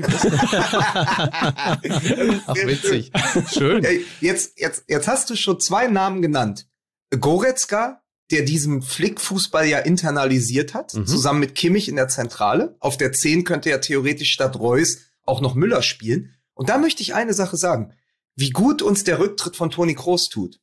Ach, witzig. Schön. Ey, Jetzt, jetzt, jetzt hast du schon zwei Namen genannt. Goretzka, der diesen Flick-Fußball ja internalisiert hat, Mhm. zusammen mit Kimmich in der Zentrale. Auf der zehn könnte ja theoretisch statt Reus auch noch Müller spielen. Und da möchte ich eine Sache sagen. Wie gut uns der Rücktritt von Toni Kroos tut.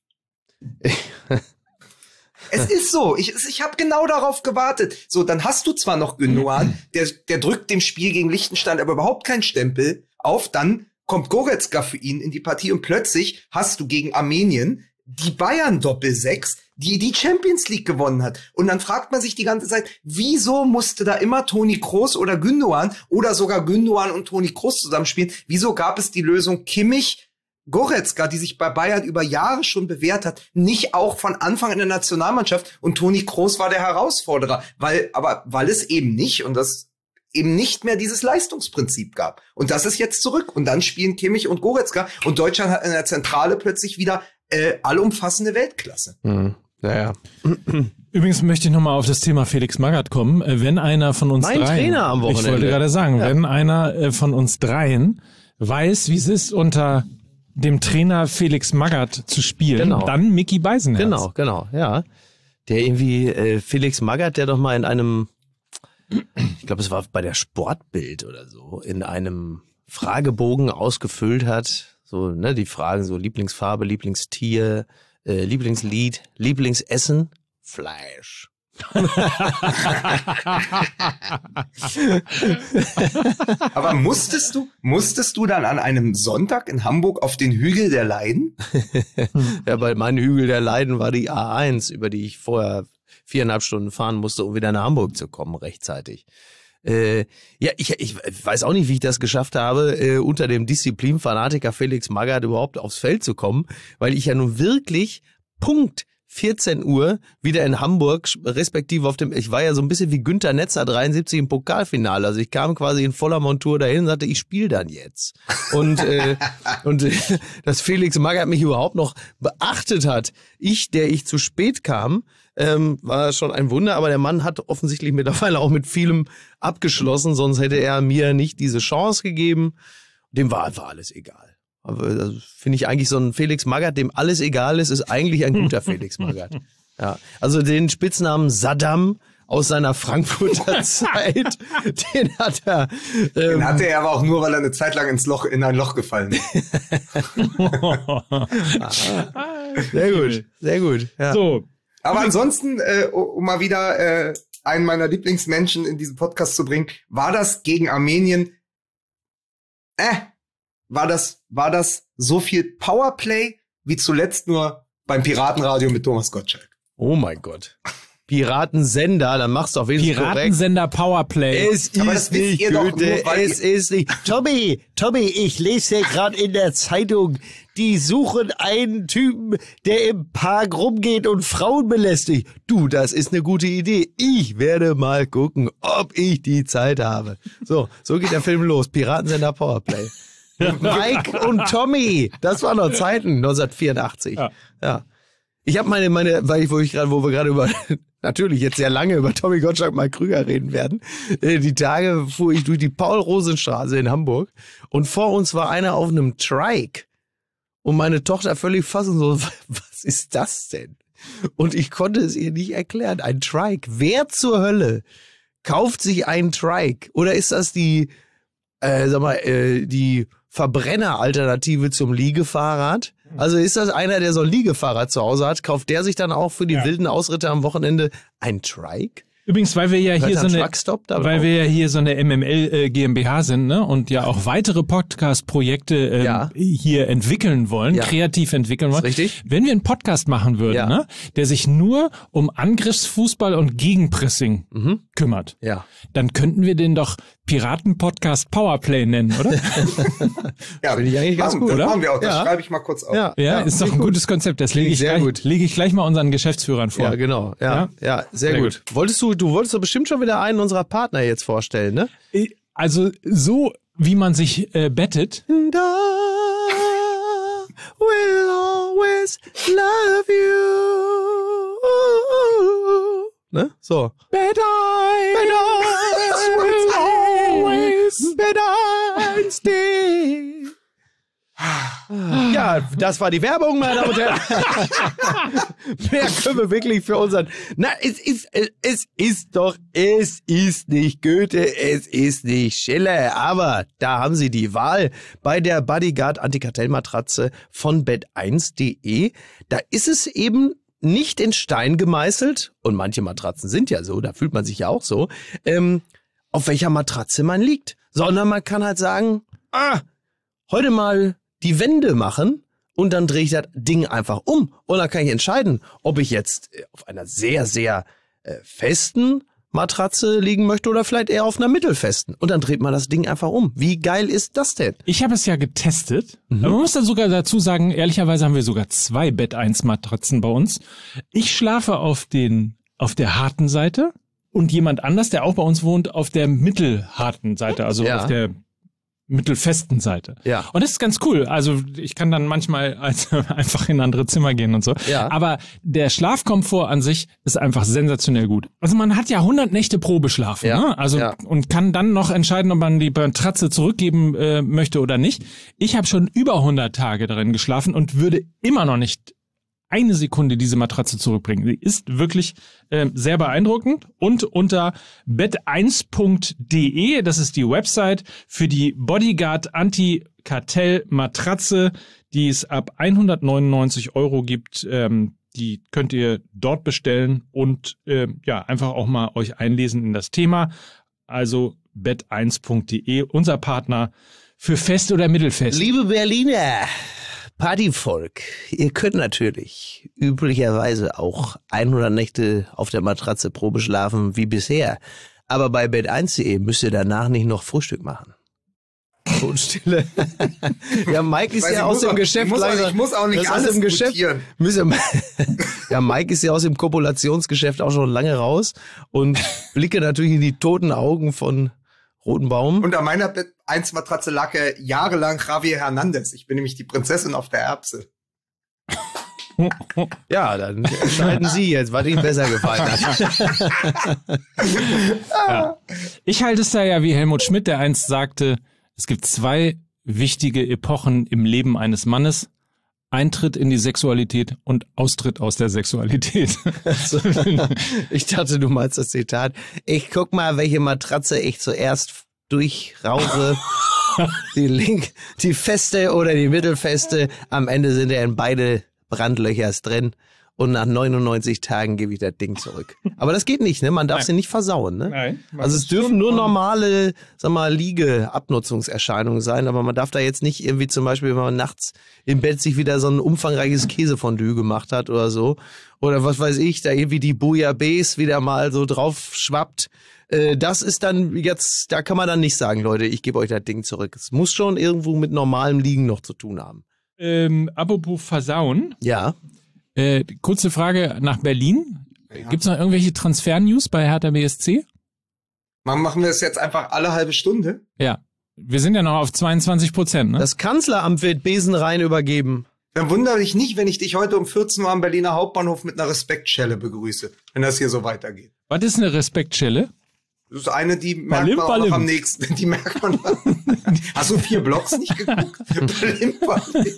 Es ist so. Ich, ich habe genau darauf gewartet. So, dann hast du zwar noch Gündogan, der, der drückt dem Spiel gegen Liechtenstein aber überhaupt keinen Stempel auf. Dann kommt Goretzka für ihn in die Partie und plötzlich hast du gegen Armenien die Bayern Doppel-Sechs, die die Champions League gewonnen hat. Und dann fragt man sich die ganze Zeit, wieso musste da immer Toni Kroos oder Gündogan oder sogar Gündogan und Toni Kroos zusammenspielen? Wieso gab es die Lösung Kimmich, Goretzka, die sich bei Bayern über Jahre schon bewährt hat, nicht auch von Anfang in der Nationalmannschaft und Toni Kroos war der Herausforderer, weil, aber, weil es eben nicht, und das eben nicht mehr dieses Leistungsprinzip gab. Und das ist jetzt zurück. Und dann spielen Kimmich und Goretzka und Deutschland hat in der Zentrale plötzlich wieder äh, allumfassende Weltklasse. Mhm. Naja. Übrigens möchte ich nochmal auf das Thema Felix Magath kommen. Äh, Wenn einer von uns Mein dreien, Trainer am Wochenende. ich wollte gerade sagen, Ja. wenn einer äh, von uns dreien weiß, wie es ist, unter dem Trainer Felix Magath zu spielen, Genau. dann Micky Beisenherz. Genau, genau, ja. Der irgendwie, äh, Felix Magath, der doch mal in einem, ich glaube, es war bei der Sportbild oder so, in einem Fragebogen ausgefüllt hat, so, ne, die Fragen so Lieblingsfarbe, Lieblingstier, äh, Lieblingslied, Lieblingsessen, Fleisch. Aber musstest du, musstest du dann an einem Sonntag in Hamburg auf den Hügel der Leiden? Ja, bei meinem Hügel der Leiden war die A eins, über die ich vorher viereinhalb Stunden fahren musste, um wieder nach Hamburg zu kommen, rechtzeitig. Äh, ja, ich, ich weiß auch nicht, wie ich das geschafft habe, äh, unter dem Disziplinfanatiker Felix Magath überhaupt aufs Feld zu kommen, weil ich ja nun wirklich Punkt vierzehn Uhr wieder in Hamburg, respektive auf dem, ich war ja so ein bisschen wie Günther Netzer dreiundsiebzig im Pokalfinale, also ich kam quasi in voller Montur dahin und sagte, ich spiele dann jetzt. Und, äh, und äh, dass Felix Magath mich überhaupt noch beachtet hat, ich, der ich zu spät kam, ähm, war schon ein Wunder, aber der Mann hat offensichtlich mittlerweile auch mit vielem abgeschlossen, sonst hätte er mir nicht diese Chance gegeben. Dem war einfach alles egal. Aber also, finde ich eigentlich so ein Felix Magath, dem alles egal ist, ist eigentlich ein guter Felix Magath. Ja, also den Spitznamen Saddam aus seiner Frankfurter Zeit, den hat er. Ähm, Den hatte er aber auch nur, weil er eine Zeit lang ins Loch, in ein Loch gefallen ist. sehr gut, sehr gut. Ja. So, Aber ansonsten, äh, um mal wieder äh, einen meiner Lieblingsmenschen in diesen Podcast zu bringen, war das gegen Armenien, äh, war das, war das so viel Powerplay wie zuletzt nur beim Piratenradio mit Thomas Gottschalk. Oh mein Gott. Piratensender, dann machst du auf jeden Fall korrekt. Piratensender Powerplay. Es Aber das ist wisst nicht ihr doch Goethe, nur, weil es ist nicht. Tommy, Tommy, ich lese ja gerade in der Zeitung, die suchen einen Typen, der im Park rumgeht und Frauen belästigt. Du, das ist eine gute Idee. Ich werde mal gucken, ob ich die Zeit habe. So, so geht der Film los. Piratensender Powerplay. Mike und Tommy, das waren noch Zeiten, neunzehnhundertvierundachtzig. Ja. ja. Ich habe meine, meine, weil ich, wo ich gerade, wo wir gerade über, natürlich jetzt sehr lange über Tommy Gottschalk, Mike Krüger reden werden. Die Tage fuhr ich durch die Paul-Rosen-Straße in Hamburg und vor uns war einer auf einem Trike und meine Tochter völlig fassungslos, was ist das denn? Und ich konnte es ihr nicht erklären. Ein Trike. Wer zur Hölle kauft sich einen Trike? Oder ist das die, äh, sag mal, äh, die Verbrenner-Alternative zum Liegefahrrad? Also ist das einer, der so ein Liegefahrrad zu Hause hat, kauft der sich dann auch für die Ja. wilden Ausritte am Wochenende ein Trike? Übrigens, weil wir ja Hört hier da so ein eine, Truckstop da weil drauf? wir ja hier so eine M M L äh, GmbH sind, ne, und ja auch weitere Podcast-Projekte ähm, Ja. hier entwickeln wollen, Ja. kreativ entwickeln wollen. Ist richtig. Wenn wir einen Podcast machen würden, Ja. ne, der sich nur um Angriffsfußball und Gegenpressing Mhm. kümmert, Ja. dann könnten wir den doch Piraten-Podcast Powerplay nennen, oder? Ja, Finde ich eigentlich ganz machen, gut, das oder? machen wir auch. Das Ja. schreibe ich mal kurz auf. Ja, Ja, ist doch ein gutes Konzept. Das lege ich, Sehr gleich, gut. lege ich gleich mal unseren Geschäftsführern vor. Ja, genau. Ja, ja, Ja? sehr, Sehr gut. Wolltest du, du wolltest doch bestimmt schon wieder einen unserer Partner jetzt vorstellen, ne? Also so, wie man sich äh, bettet. And I will always love you. Ne? So. But I, But I will always bet I stay. Ja, das war die Werbung, meine Damen und Herren. Mehr können wir wirklich für unseren... Na, es ist, es ist doch, es ist nicht Goethe, es ist nicht Schiller, aber da haben Sie die Wahl bei der Bodyguard Antikartellmatratze von bett eins punkt de. Da ist es eben nicht in Stein gemeißelt, und manche Matratzen sind ja so, da fühlt man sich ja auch so, ähm, auf welcher Matratze man liegt, sondern man kann halt sagen, ah, heute mal die Wände machen und dann drehe ich das Ding einfach um und dann kann ich entscheiden, ob ich jetzt auf einer sehr, sehr äh, festen Matratze liegen möchte oder vielleicht eher auf einer mittelfesten. Und dann dreht man das Ding einfach um. Wie geil ist das denn? Ich habe es ja getestet. Mhm. Man muss dann sogar dazu sagen, ehrlicherweise haben wir sogar zwei Bett eins Matratzen bei uns. Ich schlafe auf den auf der harten Seite und jemand anders, der auch bei uns wohnt, auf der mittelharten Seite, also ja. auf der mittelfesten Seite. Ja. Und das ist ganz cool. Also ich kann dann manchmal also einfach in andere Zimmer gehen und so. Ja. Aber der Schlafkomfort an sich ist einfach sensationell gut. Also man hat ja hundert Nächte Probe schlafen, ja. ne? Also ja. und kann dann noch entscheiden, ob man die Matratze zurückgeben äh, möchte oder nicht. Ich habe schon über hundert Tage darin geschlafen und würde immer noch nicht eine Sekunde diese Matratze zurückbringen. Sie ist wirklich äh, sehr beeindruckend. Und unter bett eins punkt de, das ist die Website für die Bodyguard Anti-Kartell Matratze, die es ab hundertneunundneunzig Euro gibt. Ähm, die könnt ihr dort bestellen und äh, ja einfach auch mal euch einlesen in das Thema. Also bett eins punkt de, unser Partner für Fest oder Mittelfest. Liebe Berliner Partyvolk, ihr könnt natürlich üblicherweise auch hundert Nächte auf der Matratze Probe schlafen wie bisher. Aber bei bett eins punkt de müsst ihr danach nicht noch Frühstück machen. Totenstille. Ja, Mike ist Weiß, ja aus dem auch, Geschäft. Ich muss, leider, auch, ich muss auch nicht alles im Geschäft. Ja, Mike ist ja aus dem Kopulationsgeschäft auch schon lange raus und blicke natürlich in die toten Augen von Rotenbaum. Unter meiner Bett eins Matratze lag ja jahrelang Javier Hernandez. Ich bin nämlich die Prinzessin auf der Erbse. Ja, dann entscheiden Sie jetzt, was Ihnen besser gefallen hat. Ja. Ich halte es da ja wie Helmut Schmidt, der einst sagte, es gibt zwei wichtige Epochen im Leben eines Mannes. Eintritt in die Sexualität und Austritt aus der Sexualität. Ich dachte, du meinst das Zitat. Ich guck mal, welche Matratze ich zuerst durchrauche. Die link, die feste oder die mittelfeste. Am Ende sind ja in beide Brandlöchers drin. Und nach neunundneunzig Tagen gebe ich das Ding zurück. Aber das geht nicht, ne? Man darf Nein. sie nicht versauen, ne? Nein. Also es dürfen nur normale, sag mal, Liegeabnutzungserscheinungen sein, aber man darf da jetzt nicht irgendwie zum Beispiel, wenn man nachts im Bett sich wieder so ein umfangreiches Käsefondue gemacht hat oder so, oder was weiß ich, da irgendwie die Bouillabaisse wieder mal so drauf schwappt. Äh, das ist dann jetzt, da kann man dann nicht sagen, Leute, ich gebe euch das Ding zurück. Es muss schon irgendwo mit normalem Liegen noch zu tun haben. Ähm, apropos versauen. Ja. Äh, kurze Frage nach Berlin. Ja. Gibt es noch irgendwelche Transfer-News bei Hertha B S C? Machen wir das jetzt einfach alle halbe Stunde? Ja. Wir sind ja noch auf zweiundzwanzig Prozent, ne? Das Kanzleramt wird Besenrein übergeben. Dann wundere dich nicht, wenn ich dich heute um vierzehn Uhr am Berliner Hauptbahnhof mit einer Respektschelle begrüße, wenn das hier so weitergeht. Was ist eine Respektschelle? Das ist eine, die merkt Balim, man auch Balim. noch am nächsten. Die merkt man. Hast du vier Blocks nicht geguckt? Balim, Balim.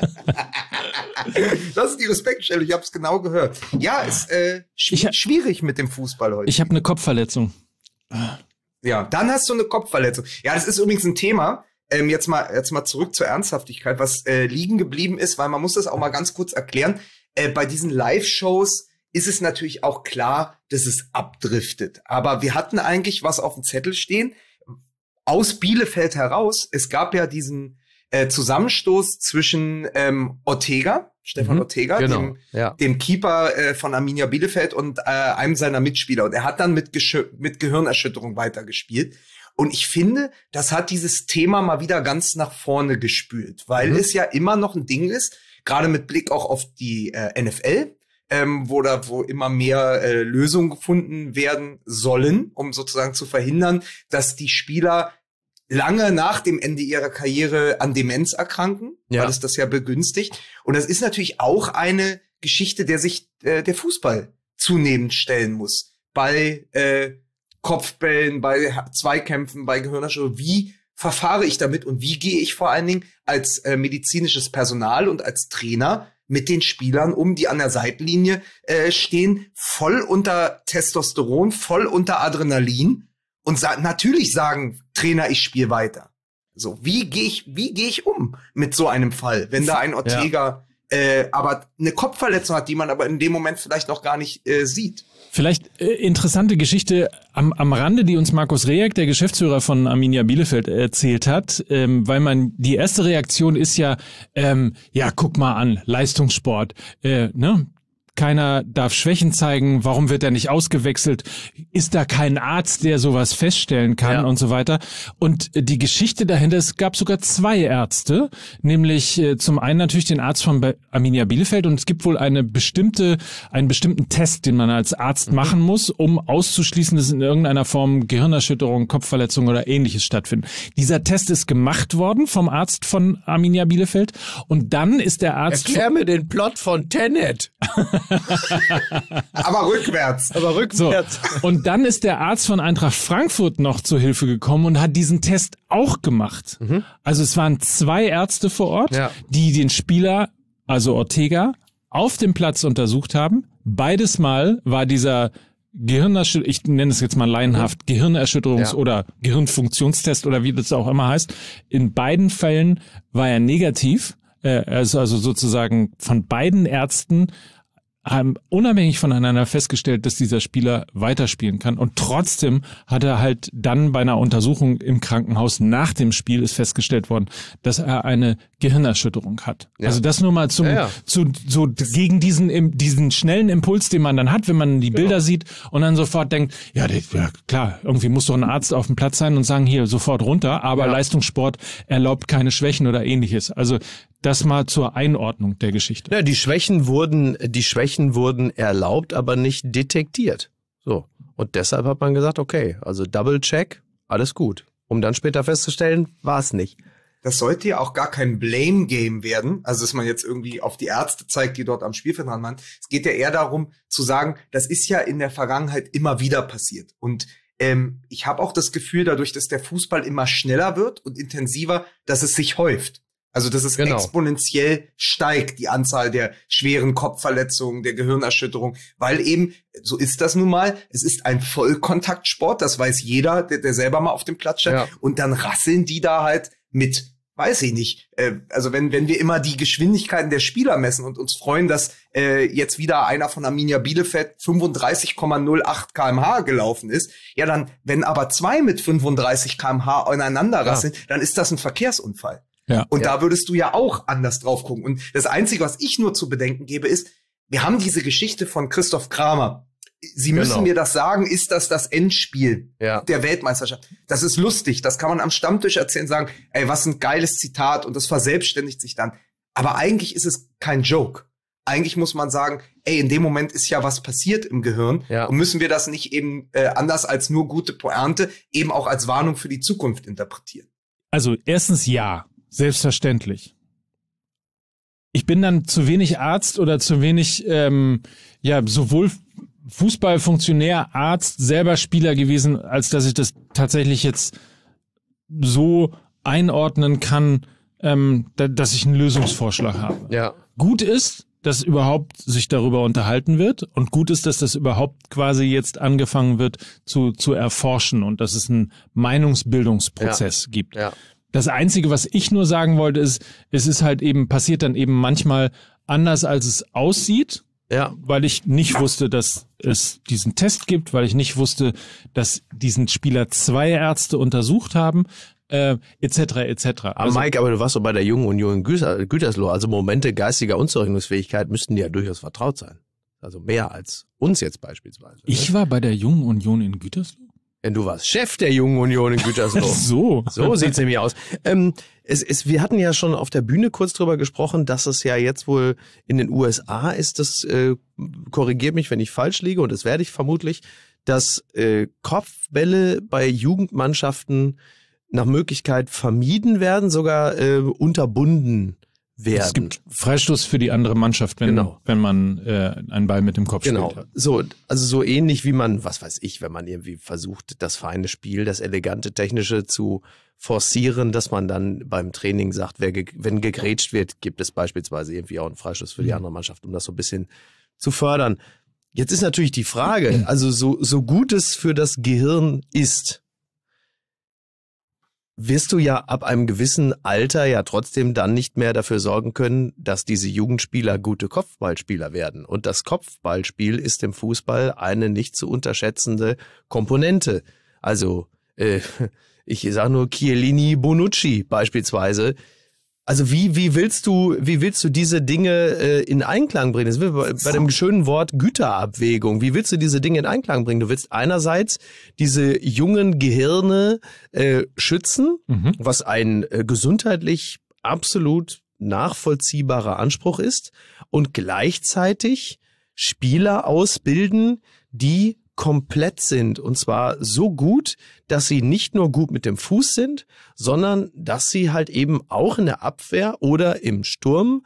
Das ist die Respektstelle, ich habe es genau gehört. Ja, ist äh, sch ich, schwierig mit dem Fußball heute. Ich habe eine Kopfverletzung. Ja, dann hast du eine Kopfverletzung. Ja, das ist übrigens ein Thema. Ähm, jetzt mal jetzt mal zurück zur Ernsthaftigkeit, was äh, liegen geblieben ist, weil man muss das auch mal ganz kurz erklären. Äh, bei diesen Live-Shows ist es natürlich auch klar, dass es abdriftet. Aber wir hatten eigentlich was auf dem Zettel stehen. Aus Bielefeld heraus, es gab ja diesen äh, Zusammenstoß zwischen ähm, Ortega, Stefan mhm, Ortega, genau, dem, ja. dem Keeper äh, von Arminia Bielefeld und äh, einem seiner Mitspieler. Und er hat dann mit, Gesch- mit Gehirnerschütterung weitergespielt. Und ich finde, das hat dieses Thema mal wieder ganz nach vorne gespült, weil mhm. es ja immer noch ein Ding ist, gerade mit Blick auch auf die äh, N F L, ähm, wo da wo immer mehr äh, Lösungen gefunden werden sollen, um sozusagen zu verhindern, dass die Spieler lange nach dem Ende ihrer Karriere an Demenz erkranken, ja. weil es das ja begünstigt. Und das ist natürlich auch eine Geschichte, der sich äh, der Fußball zunehmend stellen muss. Bei äh, Kopfbällen, bei Zweikämpfen, bei Gehirnerschütterung. Wie verfahre ich damit und wie gehe ich vor allen Dingen als äh, medizinisches Personal und als Trainer mit den Spielern um, die an der Seitenlinie äh, stehen, voll unter Testosteron, voll unter Adrenalin und sa- natürlich sagen Trainer, ich spiele weiter. So, wie gehe ich, wie gehe ich um mit so einem Fall, wenn da ein Ortega ja. äh, aber eine Kopfverletzung hat, die man aber in dem Moment vielleicht noch gar nicht äh, sieht? Vielleicht äh, interessante Geschichte am, am Rande, die uns Markus Rejek, der Geschäftsführer von Arminia Bielefeld, erzählt hat, ähm, weil man die erste Reaktion ist ja, ähm, ja, guck mal an, Leistungssport, äh, ne? keiner darf Schwächen zeigen, warum wird er nicht ausgewechselt, ist da kein Arzt, der sowas feststellen kann Ja. und so weiter. Und die Geschichte dahinter, es gab sogar zwei Ärzte, nämlich äh, zum einen natürlich den Arzt von Be- Arminia Bielefeld, und es gibt wohl eine bestimmte, einen bestimmten Test, den man als Arzt mhm. machen muss, um auszuschließen, dass in irgendeiner Form Gehirnerschütterung, Kopfverletzung oder Ähnliches stattfinden. Dieser Test ist gemacht worden vom Arzt von Arminia Bielefeld, und dann ist der Arzt... Erklär mir den Plot von Tenet. Aber rückwärts. Aber rückwärts. So. Und dann ist der Arzt von Eintracht Frankfurt noch zur Hilfe gekommen und hat diesen Test auch gemacht. Mhm. Also es waren zwei Ärzte vor Ort, ja. die den Spieler, also Ortega, auf dem Platz untersucht haben. Beides Mal war dieser Gehirnerschütterung, ich nenne es jetzt mal laienhaft, mhm. Gehirnerschütterungs- ja. oder Gehirnfunktionstest oder wie das auch immer heißt. In beiden Fällen war er negativ. Also, also sozusagen von beiden Ärzten haben unabhängig voneinander festgestellt, dass dieser Spieler weiterspielen kann. Und trotzdem hat er halt dann bei einer Untersuchung im Krankenhaus nach dem Spiel ist festgestellt worden, dass er eine Gehirnerschütterung hat. Ja. Also das nur mal zum, ja, ja. zu, so gegen diesen, diesen schnellen Impuls, den man dann hat, wenn man die Bilder genau. sieht und dann sofort denkt, ja, die, ja klar, irgendwie muss doch ein Arzt auf dem Platz sein und sagen, hier, sofort runter. Aber ja. Leistungssport erlaubt keine Schwächen oder Ähnliches. Also das mal zur Einordnung der Geschichte. Ja, die Schwächen wurden, die Schwächen wurden erlaubt, aber nicht detektiert. So. Und deshalb hat man gesagt, okay, also Double Check, alles gut. Um dann später festzustellen, war es nicht. Das sollte ja auch gar kein Blame-Game werden, also dass man jetzt irgendwie auf die Ärzte zeigt, die dort am Spielfeld dran waren. Es geht ja eher darum zu sagen, das ist ja in der Vergangenheit immer wieder passiert. Und ähm, ich habe auch das Gefühl, dadurch, dass der Fußball immer schneller wird und intensiver, dass es sich häuft. Also dass es genau. exponentiell steigt, die Anzahl der schweren Kopfverletzungen, der Gehirnerschütterung, weil eben, so ist das nun mal, es ist ein Vollkontaktsport, das weiß jeder, der, der selber mal auf dem Platz steht, ja. und dann rasseln die da halt mit, weiß ich nicht, äh, also wenn wenn wir immer die Geschwindigkeiten der Spieler messen und uns freuen, dass äh, jetzt wieder einer von Arminia Bielefeld fünfunddreißig Komma null acht Kilometer pro Stunde gelaufen ist, ja dann, wenn aber zwei mit fünfunddreißig Kilometer pro Stunde aneinander rasseln, ja. dann ist das ein Verkehrsunfall. Ja. Und ja. da würdest du ja auch anders drauf gucken. Und das Einzige, was ich nur zu bedenken gebe, ist, wir haben diese Geschichte von Christoph Kramer. Sie müssen genau. mir das sagen, ist das das Endspiel ja. der Weltmeisterschaft? Das ist lustig, das kann man am Stammtisch erzählen, sagen, ey, was ein geiles Zitat, und das verselbstständigt sich dann. Aber eigentlich ist es kein Joke. Eigentlich muss man sagen, ey, in dem Moment ist ja was passiert im Gehirn, ja. und müssen wir das nicht eben äh, anders als nur gute Pointe eben auch als Warnung für die Zukunft interpretieren? Also erstens ja. Selbstverständlich. Ich bin dann zu wenig Arzt oder zu wenig, ähm, ja, sowohl Fußballfunktionär, Arzt, selber Spieler gewesen, als dass ich das tatsächlich jetzt so einordnen kann, ähm, da, dass ich einen Lösungsvorschlag habe. Ja. Gut ist, dass überhaupt sich darüber unterhalten wird, und gut ist, dass das überhaupt quasi jetzt angefangen wird zu, zu erforschen und dass es einen Meinungsbildungsprozess ja. gibt. Ja. Das Einzige, was ich nur sagen wollte, ist, es ist halt eben, passiert dann eben manchmal anders, als es aussieht, ja. weil ich nicht wusste, dass es diesen Test gibt, weil ich nicht wusste, dass diesen Spieler zwei Ärzte untersucht haben, äh, et cetera et cetera. Aber also, Mike, aber du warst doch bei der Jungen Union Gütersloh, also Momente geistiger Unzurechnungsfähigkeit müssten dir ja durchaus vertraut sein. Also mehr als uns jetzt beispielsweise. Ich ne? war bei der Jungen Union in Gütersloh? Denn du warst Chef der Jungen Union in Gütersloh. so. So sieht's nämlich aus. Ähm, es, es, wir hatten ja schon auf der Bühne kurz drüber gesprochen, dass es ja jetzt wohl in den U S A ist, das äh, korrigiert mich, wenn ich falsch liege, und das werde ich vermutlich, dass äh, Kopfbälle bei Jugendmannschaften nach Möglichkeit vermieden werden, sogar äh, unterbunden werden. Es gibt Freistoß für die andere Mannschaft, wenn, genau. wenn man äh, einen Ball mit dem Kopf genau. spielt. So, also so ähnlich wie man, was weiß ich, wenn man irgendwie versucht, das feine Spiel, das elegante Technische zu forcieren, dass man dann beim Training sagt, wer ge- wenn gegrätscht wird, gibt es beispielsweise irgendwie auch einen Freistoß für die andere Mannschaft, um das so ein bisschen zu fördern. Jetzt ist natürlich die Frage, also so, so gut es für das Gehirn ist, wirst du ja ab einem gewissen Alter ja trotzdem dann nicht mehr dafür sorgen können, dass diese Jugendspieler gute Kopfballspieler werden. Und das Kopfballspiel ist im Fußball eine nicht zu unterschätzende Komponente. Also, äh, ich sage nur Chiellini, Bonucci beispielsweise, Also wie wie willst du wie willst du diese Dinge äh, in Einklang bringen? Das wird bei, bei dem schönen Wort Güterabwägung. Wie willst du diese Dinge in Einklang bringen? Du willst einerseits diese jungen Gehirne äh, schützen, mhm. was ein äh, gesundheitlich absolut nachvollziehbarer Anspruch ist, und gleichzeitig Spieler ausbilden, die komplett sind, und zwar so gut, dass sie nicht nur gut mit dem Fuß sind, sondern dass sie halt eben auch in der Abwehr oder im Sturm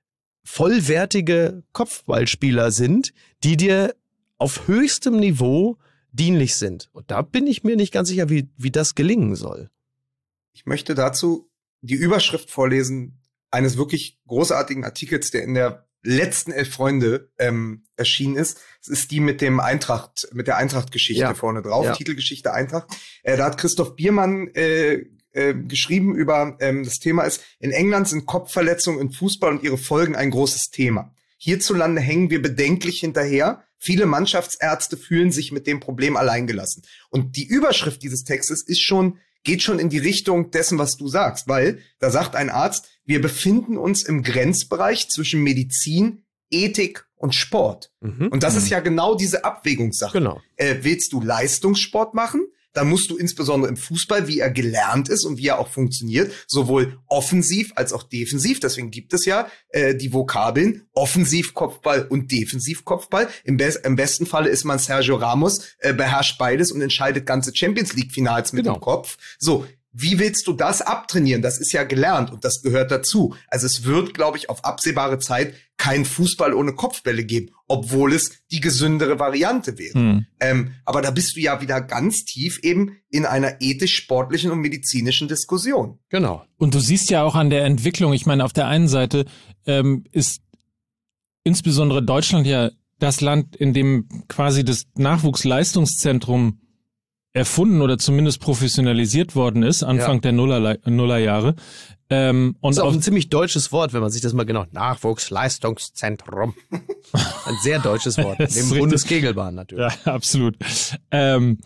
vollwertige Kopfballspieler sind, die dir auf höchstem Niveau dienlich sind. Und da bin ich mir nicht ganz sicher, wie, wie das gelingen soll. Ich möchte dazu die Überschrift vorlesen eines wirklich großartigen Artikels, der in der letzten Elf Freunde ähm, erschienen ist. Es ist die mit dem Eintracht, mit der Eintracht-Geschichte ja. vorne drauf, ja. Titelgeschichte Eintracht. Äh, da hat Christoph Biermann äh, äh, geschrieben über, ähm, das Thema ist, in England sind Kopfverletzungen im Fußball und ihre Folgen ein großes Thema. Hierzulande hängen wir bedenklich hinterher. Viele Mannschaftsärzte fühlen sich mit dem Problem alleingelassen. Und die Überschrift dieses Textes ist schon, geht schon in die Richtung dessen, was du sagst, weil da sagt ein Arzt, wir befinden uns im Grenzbereich zwischen Medizin, Ethik und Sport. Mhm. Und das mhm. ist ja genau diese Abwägungssache. Genau. Äh, willst du Leistungssport machen? Dann musst du insbesondere im Fußball, wie er gelernt ist und wie er auch funktioniert, sowohl offensiv als auch defensiv. Deswegen gibt es ja äh, die Vokabeln Offensivkopfball und Defensivkopfball. Im, Be- im besten Falle ist man Sergio Ramos, äh, beherrscht beides und entscheidet ganze Champions League-Finals mit genau. dem Kopf. So, wie willst du das abtrainieren? Das ist ja gelernt und das gehört dazu. Also es wird, glaube ich, auf absehbare Zeit kein Fußball ohne Kopfbälle geben, obwohl es die gesündere Variante wäre. Hm. Ähm, aber da bist du ja wieder ganz tief eben in einer ethisch-sportlichen und medizinischen Diskussion. Genau. Und du siehst ja auch an der Entwicklung, ich meine, auf der einen Seite ähm, ist insbesondere Deutschland ja das Land, in dem quasi das Nachwuchsleistungszentrum erfunden oder zumindest professionalisiert worden ist, Anfang ja. der Nuller, Nullerjahre. Ähm, und das ist auch auf ein ziemlich deutsches Wort, wenn man sich das mal genau... Nachwuchsleistungszentrum. Ein sehr deutsches Wort. Neben Bundeskegelbahn natürlich. Ja, absolut. Ähm,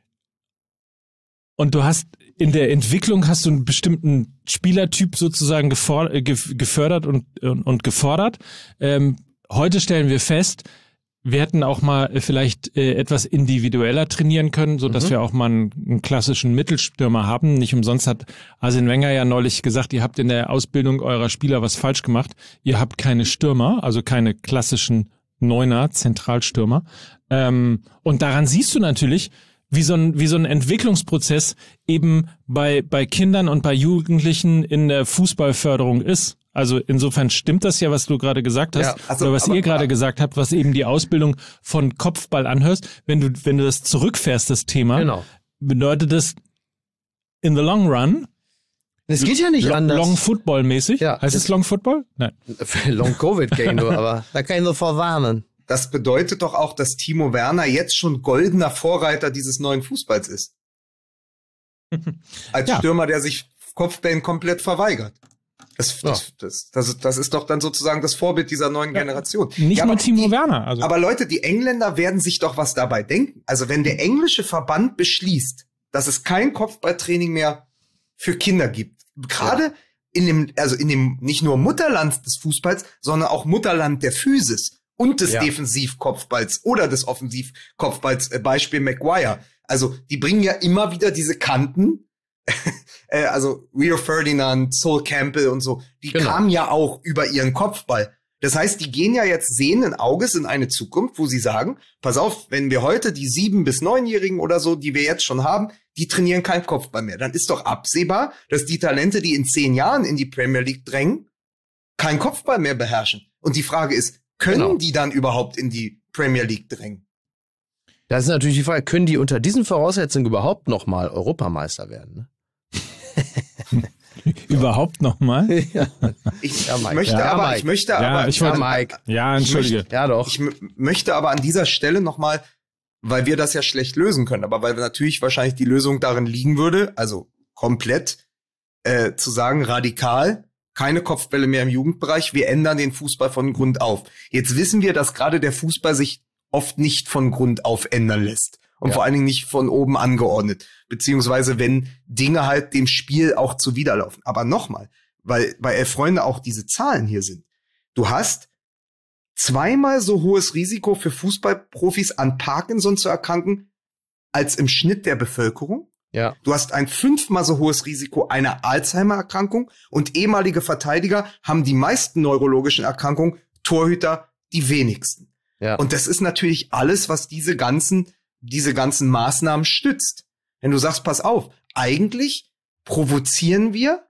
und du hast in der Entwicklung hast du einen bestimmten Spielertyp sozusagen gefor- äh, gefördert und, und, und gefordert. Ähm, heute stellen wir fest, wir hätten auch mal vielleicht äh, etwas individueller trainieren können, so dass mhm. wir auch mal einen, einen klassischen Mittelstürmer haben. Nicht umsonst hat Arsene Wenger ja neulich gesagt, ihr habt in der Ausbildung eurer Spieler was falsch gemacht. Ihr habt keine Stürmer, also keine klassischen Neuner, Zentralstürmer. Ähm, und daran siehst du natürlich, wie so ein, wie so ein Entwicklungsprozess eben bei, bei Kindern und bei Jugendlichen in der Fußballförderung ist. Also insofern stimmt das ja, was du gerade gesagt hast, ja, also, oder was aber, ihr gerade gesagt habt, was eben die Ausbildung von Kopfball anhörst. Wenn du, wenn du das zurückfährst, das Thema, genau. bedeutet das in the long run. Es geht ja nicht long, anders. Long Football mäßig. Ja, heißt es Long Football? Nein. Long Covid kann ich nur, aber da kann ich nur vorwarnen. Das bedeutet doch auch, dass Timo Werner jetzt schon goldener Vorreiter dieses neuen Fußballs ist. Als ja. Stürmer, der sich Kopfbällen komplett verweigert. Das, ja. das, das, das, das ist doch dann sozusagen das Vorbild dieser neuen ja. Generation. Nicht ja, nur Timo die, Werner. Also. Aber Leute, die Engländer werden sich doch was dabei denken. Also wenn der englische Verband beschließt, dass es kein Kopfballtraining mehr für Kinder gibt, gerade ja. in dem, also in dem nicht nur Mutterland des Fußballs, sondern auch Mutterland der Physis und des ja. Defensivkopfballs oder des Offensivkopfballs, äh, Beispiel Maguire. Also die bringen ja immer wieder diese Kanten, äh, also Rio Ferdinand, Sol Campbell und so, die genau. kamen ja auch über ihren Kopfball. Das heißt, die gehen ja jetzt sehenden Auges in eine Zukunft, wo sie sagen, pass auf, wenn wir heute die sieben- bis neunjährigen oder so, die wir jetzt schon haben, die trainieren keinen Kopfball mehr. Dann ist doch absehbar, dass die Talente, die in zehn Jahren in die Premier League drängen, keinen Kopfball mehr beherrschen. Und die Frage ist, können genau. die dann überhaupt in die Premier League drängen? Das ist natürlich die Frage, können die unter diesen Voraussetzungen überhaupt noch mal Europameister werden? Ne? Überhaupt noch mal? Ja. Ich, ja, ich möchte ja, aber, Mike. ich möchte ja, aber, ich wollte, ja, Mike. Ja, entschuldige. Ich möchte, ja, doch. Ich m- möchte aber an dieser Stelle noch mal, weil wir das ja schlecht lösen können, aber weil natürlich wahrscheinlich die Lösung darin liegen würde, also komplett äh, zu sagen, radikal, keine Kopfbälle mehr im Jugendbereich, wir ändern den Fußball von Grund auf. Jetzt wissen wir, dass gerade der Fußball sich oft nicht von Grund auf ändern lässt. Und ja. vor allen Dingen nicht von oben angeordnet. Beziehungsweise wenn Dinge halt dem Spiel auch zuwiderlaufen. Aber nochmal, weil bei Elf Freunde auch diese Zahlen hier sind. Du hast zweimal so hohes Risiko für Fußballprofis an Parkinson zu erkranken als im Schnitt der Bevölkerung. Ja. Du hast ein fünfmal so hohes Risiko einer Alzheimer-Erkrankung und ehemalige Verteidiger haben die meisten neurologischen Erkrankungen, Torhüter die wenigsten. Ja. Und das ist natürlich alles, was diese ganzen, diese ganzen Maßnahmen stützt. Wenn du sagst, pass auf, eigentlich provozieren wir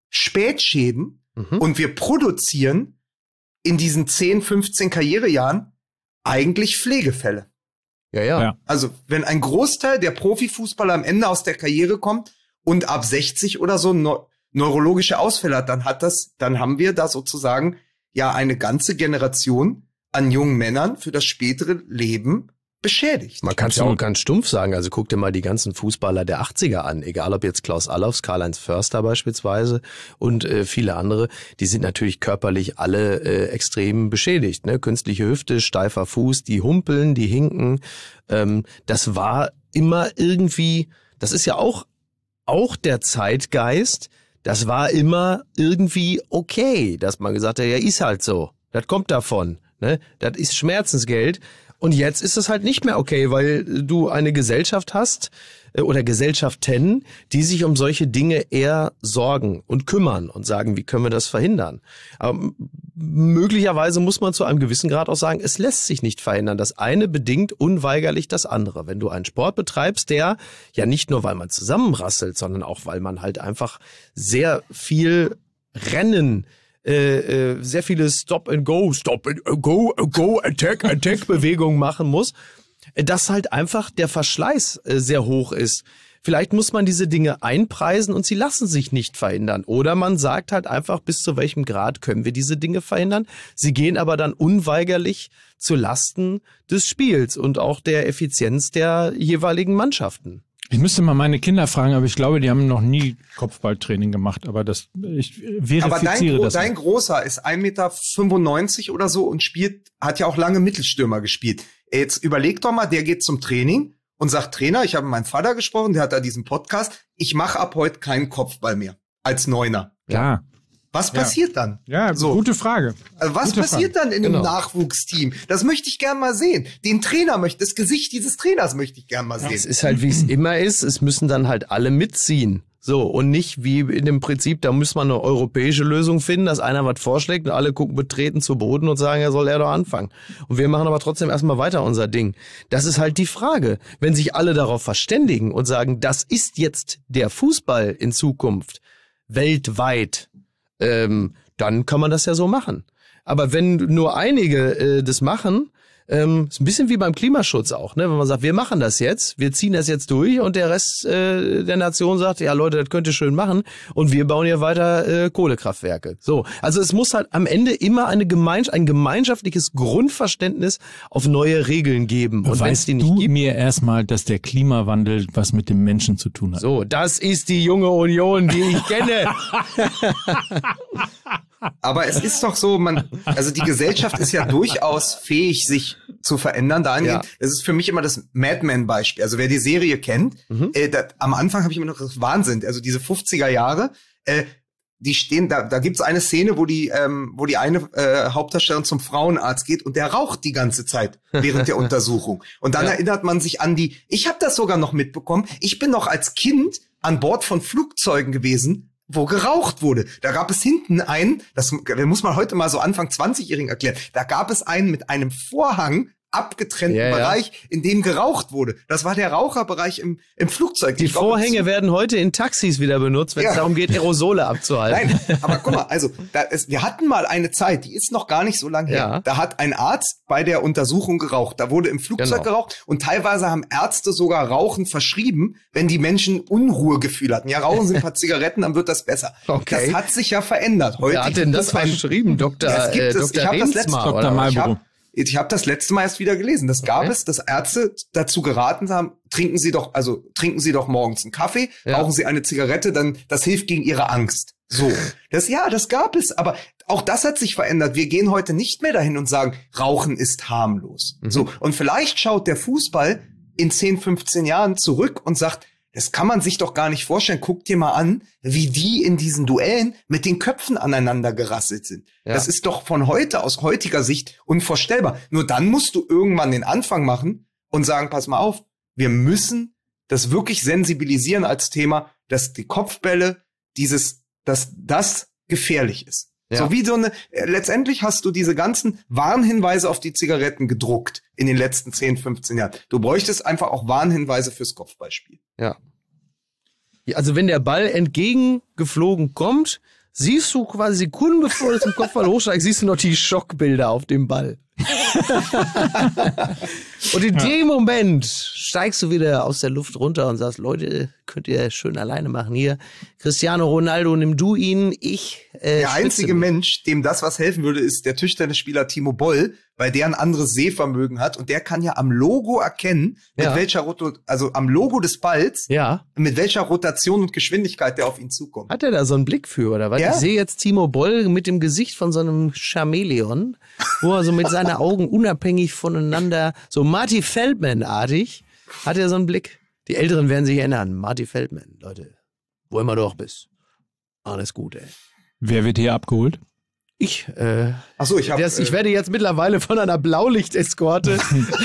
Spätschäden Mhm. und wir produzieren in diesen zehn, fünfzehn Karrierejahren eigentlich Pflegefälle. Ja, ja. Ja. Also wenn ein Großteil der Profifußballer am Ende aus der Karriere kommt und ab sechzig oder so neu- neurologische Ausfälle hat, dann hat das, dann haben wir da sozusagen ja eine ganze Generation an jungen Männern für das spätere Leben beschädigt. Man kann es ja auch ganz stumpf sagen. Also guck dir mal die ganzen Fußballer der achtziger an. Egal ob jetzt Klaus Allofs, Karl-Heinz Förster beispielsweise und äh, viele andere. Die sind natürlich körperlich alle äh, extrem beschädigt. Ne? Künstliche Hüfte, steifer Fuß, die humpeln, die hinken. Ähm, das war immer irgendwie, das ist ja auch, auch der Zeitgeist. Das war immer irgendwie okay, dass man gesagt hat, ja, ist halt so. Das kommt davon. Ne? Das ist Schmerzensgeld. Und jetzt ist es halt nicht mehr okay, weil du eine Gesellschaft hast äh, oder Gesellschaften, die sich um solche Dinge eher sorgen und kümmern und sagen, wie können wir das verhindern? Aber m- möglicherweise muss man zu einem gewissen Grad auch sagen, es lässt sich nicht verhindern. Das eine bedingt unweigerlich das andere. Wenn du einen Sport betreibst, der ja nicht nur, weil man zusammenrasselt, sondern auch, weil man halt einfach sehr viel Rennen Äh, äh, sehr viele Stop and Go, Stop and Go, Go, Attack, Attack Bewegungen machen muss, äh, dass halt einfach der Verschleiß äh, sehr hoch ist. Vielleicht muss man diese Dinge einpreisen und sie lassen sich nicht verhindern. Oder man sagt halt einfach, bis zu welchem Grad können wir diese Dinge verhindern. Sie gehen aber dann unweigerlich zu Lasten des Spiels und auch der Effizienz der jeweiligen Mannschaften. Ich müsste mal meine Kinder fragen, aber ich glaube, die haben noch nie Kopfballtraining gemacht. Aber das, ich verifiziere Aber dein, Gro- das. dein Großer ist ein Meter fünfundneunzig oder so und spielt, hat ja auch lange Mittelstürmer gespielt. Jetzt überleg doch mal, der geht zum Training und sagt, Trainer, ich habe mit meinem Vater gesprochen, der hat da diesen Podcast, ich mache ab heute keinen Kopfball mehr als Neuner. Klar. Was Ja. passiert dann? Ja, So. gute Frage. Also was Gute passiert dann in einem Genau. Nachwuchsteam? Das möchte ich gern mal sehen. Den Trainer möchte, das Gesicht dieses Trainers möchte ich gern mal Es sehen. ist halt, wie es immer ist, es müssen dann halt alle mitziehen. So, und nicht wie in dem Prinzip, da muss man eine europäische Lösung finden, dass einer was vorschlägt und alle gucken betreten zu Boden und sagen, ja, soll er doch anfangen. Und wir machen aber trotzdem erstmal weiter unser Ding. Das ist halt die Frage. Wenn sich alle darauf verständigen und sagen, das ist jetzt der Fußball in Zukunft, weltweit, ähm, dann kann man das ja so machen. Aber wenn nur einige äh, das machen, ähm, ist ein bisschen wie beim Klimaschutz auch, ne? Wenn man sagt, wir machen das jetzt, wir ziehen das jetzt durch und der Rest äh, der Nation sagt, ja Leute, das könnt ihr schön machen und wir bauen hier weiter äh, Kohlekraftwerke. So, also es muss halt am Ende immer eine Gemeins- ein gemeinschaftliches Grundverständnis auf neue Regeln geben. Und wenn es Weißt die nicht du gibt, mir erstmal, dass der Klimawandel was mit dem Menschen zu tun hat? so, das ist die junge Union, die ich kenne. Aber es ist doch so, man, also die Gesellschaft ist ja durchaus fähig, sich zu verändern. Dahingehend, Ja. das ist für mich immer das Madman-Beispiel. Also wer die Serie kennt, Mhm. äh, da, am Anfang habe ich immer noch das Wahnsinn. Also diese fünfziger Jahre, äh, die stehen, da, da gibt's eine Szene, wo die, ähm, wo die eine äh, Hauptdarstellerin zum Frauenarzt geht und der raucht die ganze Zeit während der Untersuchung. Und dann Ja. erinnert man sich an die, ich habe das sogar noch mitbekommen, ich bin noch als Kind an Bord von Flugzeugen gewesen, wo geraucht wurde. Da gab es hinten einen, das muss man heute mal so Anfang zwanzigjährigen erklären, da gab es einen mit einem Vorhang abgetrennten Ja, ja. Bereich, in dem geraucht wurde. Das war der Raucherbereich im, im Flugzeug. Die Ich glaub, Vorhänge werden heute in Taxis wieder benutzt, wenn es Ja. darum geht, Aerosole abzuhalten. Nein, aber guck mal, also da ist, wir hatten mal eine Zeit, die ist noch gar nicht so lange her. Ja. Da hat ein Arzt bei der Untersuchung geraucht. Da wurde im Flugzeug Genau. geraucht und teilweise haben Ärzte sogar Rauchen verschrieben, wenn die Menschen Unruhegefühl hatten. Ja, rauchen Sie ein paar Zigaretten, dann wird das besser. Okay. Das hat sich ja verändert. Heute Wer hat denn gibt das es ein- verschrieben? Doktor, Ja, es gibt äh, es. Doktor Ich hab das letzte- Rensmar, Doktor oder was? Mal- Ich Marlboro. habe ich hab das letzte Mal erst wieder gelesen. Das gab Okay. es, dass Ärzte dazu geraten haben, trinken Sie doch, also trinken Sie doch morgens einen Kaffee, Ja. rauchen Sie eine Zigarette, dann das hilft gegen Ihre Angst. So, das ja, das gab es, aber auch das hat sich verändert. Wir gehen heute nicht mehr dahin und sagen, Rauchen ist harmlos. Mhm. So, und vielleicht schaut der Fußball in zehn, fünfzehn Jahren zurück und sagt, Das kann man sich doch gar nicht vorstellen. Guck dir mal an, wie die in diesen Duellen mit den Köpfen aneinander gerasselt sind. Ja. Das ist doch von heute, aus heutiger Sicht unvorstellbar. Nur dann musst du irgendwann den Anfang machen und sagen, pass mal auf, wir müssen das wirklich sensibilisieren als Thema, dass die Kopfbälle, dieses, dass das gefährlich ist. Ja. So wie so eine, letztendlich hast du diese ganzen Warnhinweise auf die Zigaretten gedruckt in den letzten zehn, fünfzehn Jahren. Du bräuchtest einfach auch Warnhinweise fürs Kopfballspiel. Ja. Also wenn der Ball entgegengeflogen kommt, siehst du quasi Sekunden bevor du zum Kopfball hochsteigst, siehst du noch die Schockbilder auf dem Ball. Und in dem Moment steigst du wieder aus der Luft runter und sagst, Leute, könnt ihr schön alleine machen hier. Cristiano Ronaldo, nimm du ihn, ich äh, Der einzige mich. Mensch, dem das was helfen würde, ist der Tischtennisspieler Timo Boll, weil der ein anderes Sehvermögen hat und der kann ja am Logo erkennen, mit Ja. welcher Rotation, also am Logo des Balls, Ja. mit welcher Rotation und Geschwindigkeit der auf ihn zukommt. Hat er da so einen Blick für, oder was? Ja. Ich sehe jetzt Timo Boll mit dem Gesicht von so einem Chamäleon, wo er so mit seinen Augen unabhängig voneinander, so Marty Feldman-artig, hat er so einen Blick. Die Älteren werden sich erinnern. Marty Feldman, Leute, wo immer du auch bist. Alles gut, ey. Wer wird hier abgeholt? Ich, äh, Ach so, ich habe das, ich werde jetzt mittlerweile von einer Blaulicht-Eskorte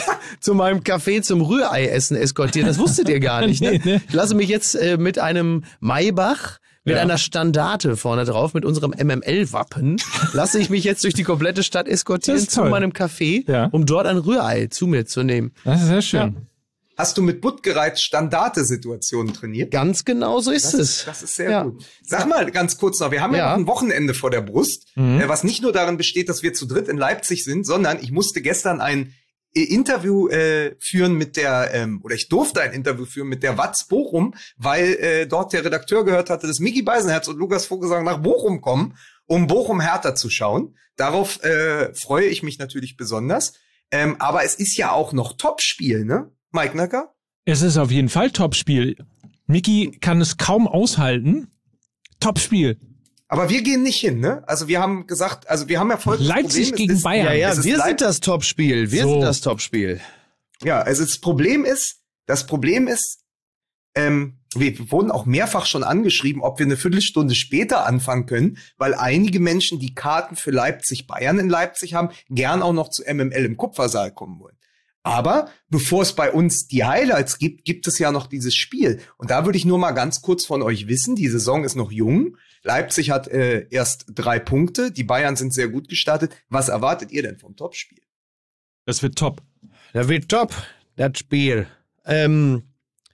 zu meinem Café zum Rührei-Essen eskortiert. Das wusstet ihr gar nicht, ne? Nee, ne? Ich lasse mich jetzt äh, mit einem Maybach, mit Ja. einer Standarte vorne drauf, mit unserem M M L-Wappen, lasse ich mich jetzt durch die komplette Stadt eskortieren Das ist zu toll. meinem Café, Ja. um dort ein Rührei zu mir zu nehmen. Das ist sehr schön. Hast du mit Buttgereiz Standarte-Situationen trainiert? Ganz genau so ist Das es. ist, das ist sehr Ja. gut. Sag mal ganz kurz noch, wir haben ja, Ja. noch ein Wochenende vor der Brust, Mhm. äh, was nicht nur darin besteht, dass wir zu dritt in Leipzig sind, sondern ich musste gestern ein äh, Interview äh, führen mit der, ähm, oder ich durfte ein Interview führen mit der Watz Bochum, weil äh, dort der Redakteur gehört hatte, dass Micky Beisenherz und Lukas Vogelsang nach Bochum kommen, um Bochum Hertha zu schauen. Darauf äh, freue ich mich natürlich besonders. Ähm, aber es ist ja auch noch Topspiel, ne? Mike Nacker? Es ist auf jeden Fall Topspiel. Micky kann es kaum aushalten. Topspiel. Aber wir gehen nicht hin, ne? Also wir haben gesagt, also wir haben ja folgendes Leipzig Problem. gegen es ist, Bayern. Ja, ja, Es ist wir Leip- sind das Topspiel. Wir So. sind das Topspiel. Ja, also das Problem ist, das Problem ist, ähm, wir wurden auch mehrfach schon angeschrieben, ob wir eine Viertelstunde später anfangen können, weil einige Menschen, die Karten für Leipzig Bayern in Leipzig haben, gern auch noch zu M M L im Kupfersaal kommen wollen. Aber bevor es bei uns die Highlights gibt, gibt es ja noch dieses Spiel. Und da würde ich nur mal ganz kurz von euch wissen, die Saison ist noch jung. Leipzig hat äh, erst drei Punkte, die Bayern sind sehr gut gestartet. Was erwartet ihr denn vom Topspiel? Das wird top. Das wird top, das Spiel. Ähm,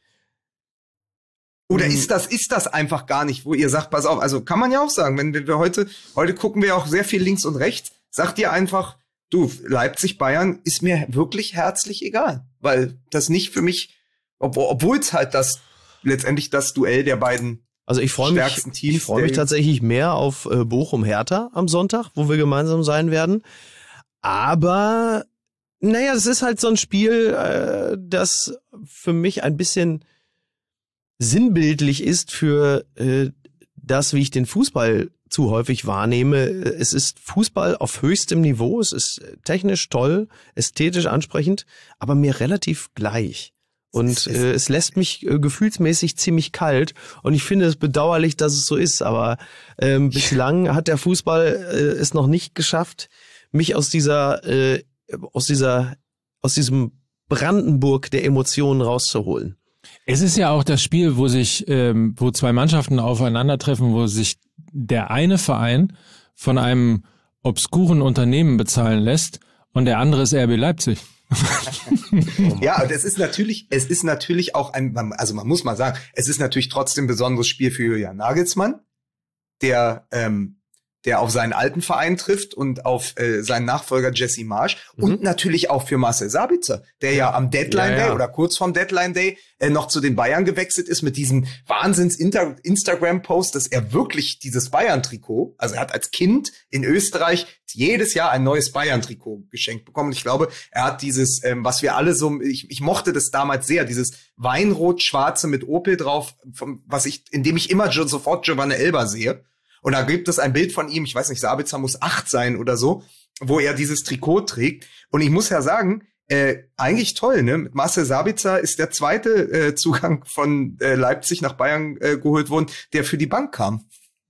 Oder Mhm. ist das, ist das einfach gar nicht, wo ihr sagt, pass auf, also kann man ja auch sagen, wenn wir, wir heute, heute gucken wir auch sehr viel links und rechts, sagt ihr einfach, du, Leipzig, Bayern ist mir wirklich herzlich egal, weil das nicht für mich, obwohl es halt das, letztendlich das Duell der beiden Also ich freue mich, stärksten Teams ich freue mich der- tatsächlich mehr auf äh, Bochum-Hertha am Sonntag, wo wir gemeinsam sein werden. Aber naja, das ist halt so ein Spiel, äh, das für mich ein bisschen sinnbildlich ist für äh, das, wie ich den Fußball zu häufig wahrnehme. Es ist Fußball auf höchstem Niveau, es ist technisch toll, ästhetisch ansprechend, aber mir relativ gleich. Und äh, es lässt mich äh, gefühlsmäßig ziemlich kalt. Und ich finde es bedauerlich, dass es so ist. Aber ähm, bislang hat der Fußball äh, es noch nicht geschafft, mich aus dieser, äh, aus dieser, aus diesem Brandenburg der Emotionen rauszuholen. Es ist ja auch das Spiel, wo sich, ähm, wo zwei Mannschaften aufeinandertreffen, wo sich der eine Verein von einem obskuren Unternehmen bezahlen lässt und der andere ist R B Leipzig. Ja, und es ist natürlich, es ist natürlich auch ein, also man muss mal sagen, es ist natürlich trotzdem ein besonderes Spiel für Julian Nagelsmann, der, ähm, der auf seinen alten Verein trifft und auf äh, seinen Nachfolger Jesse Marsch Mhm. und natürlich auch für Marcel Sabitzer, der ja, am Deadline Ja, Day ja. oder kurz vorm Deadline Day äh, noch zu den Bayern gewechselt ist mit diesem Wahnsinns-Instagram-Post, dass er wirklich dieses Bayern-Trikot, also er hat als Kind in Österreich jedes Jahr ein neues Bayern-Trikot geschenkt bekommen. Und ich glaube, er hat dieses, ähm, was wir alle so, ich, ich mochte das damals sehr, dieses Weinrot-Schwarze mit Opel drauf, vom, was ich, in dem ich immer jo- sofort Giovanni Elber sehe. Und da gibt es ein Bild von ihm, ich weiß nicht, Sabitzer muss acht sein oder so, wo er dieses Trikot trägt. Und ich muss ja sagen, Äh, eigentlich toll, ne? Mit Marcel Sabitzer ist der zweite äh, Zugang von äh, Leipzig nach Bayern äh, geholt worden, der für die Bank kam.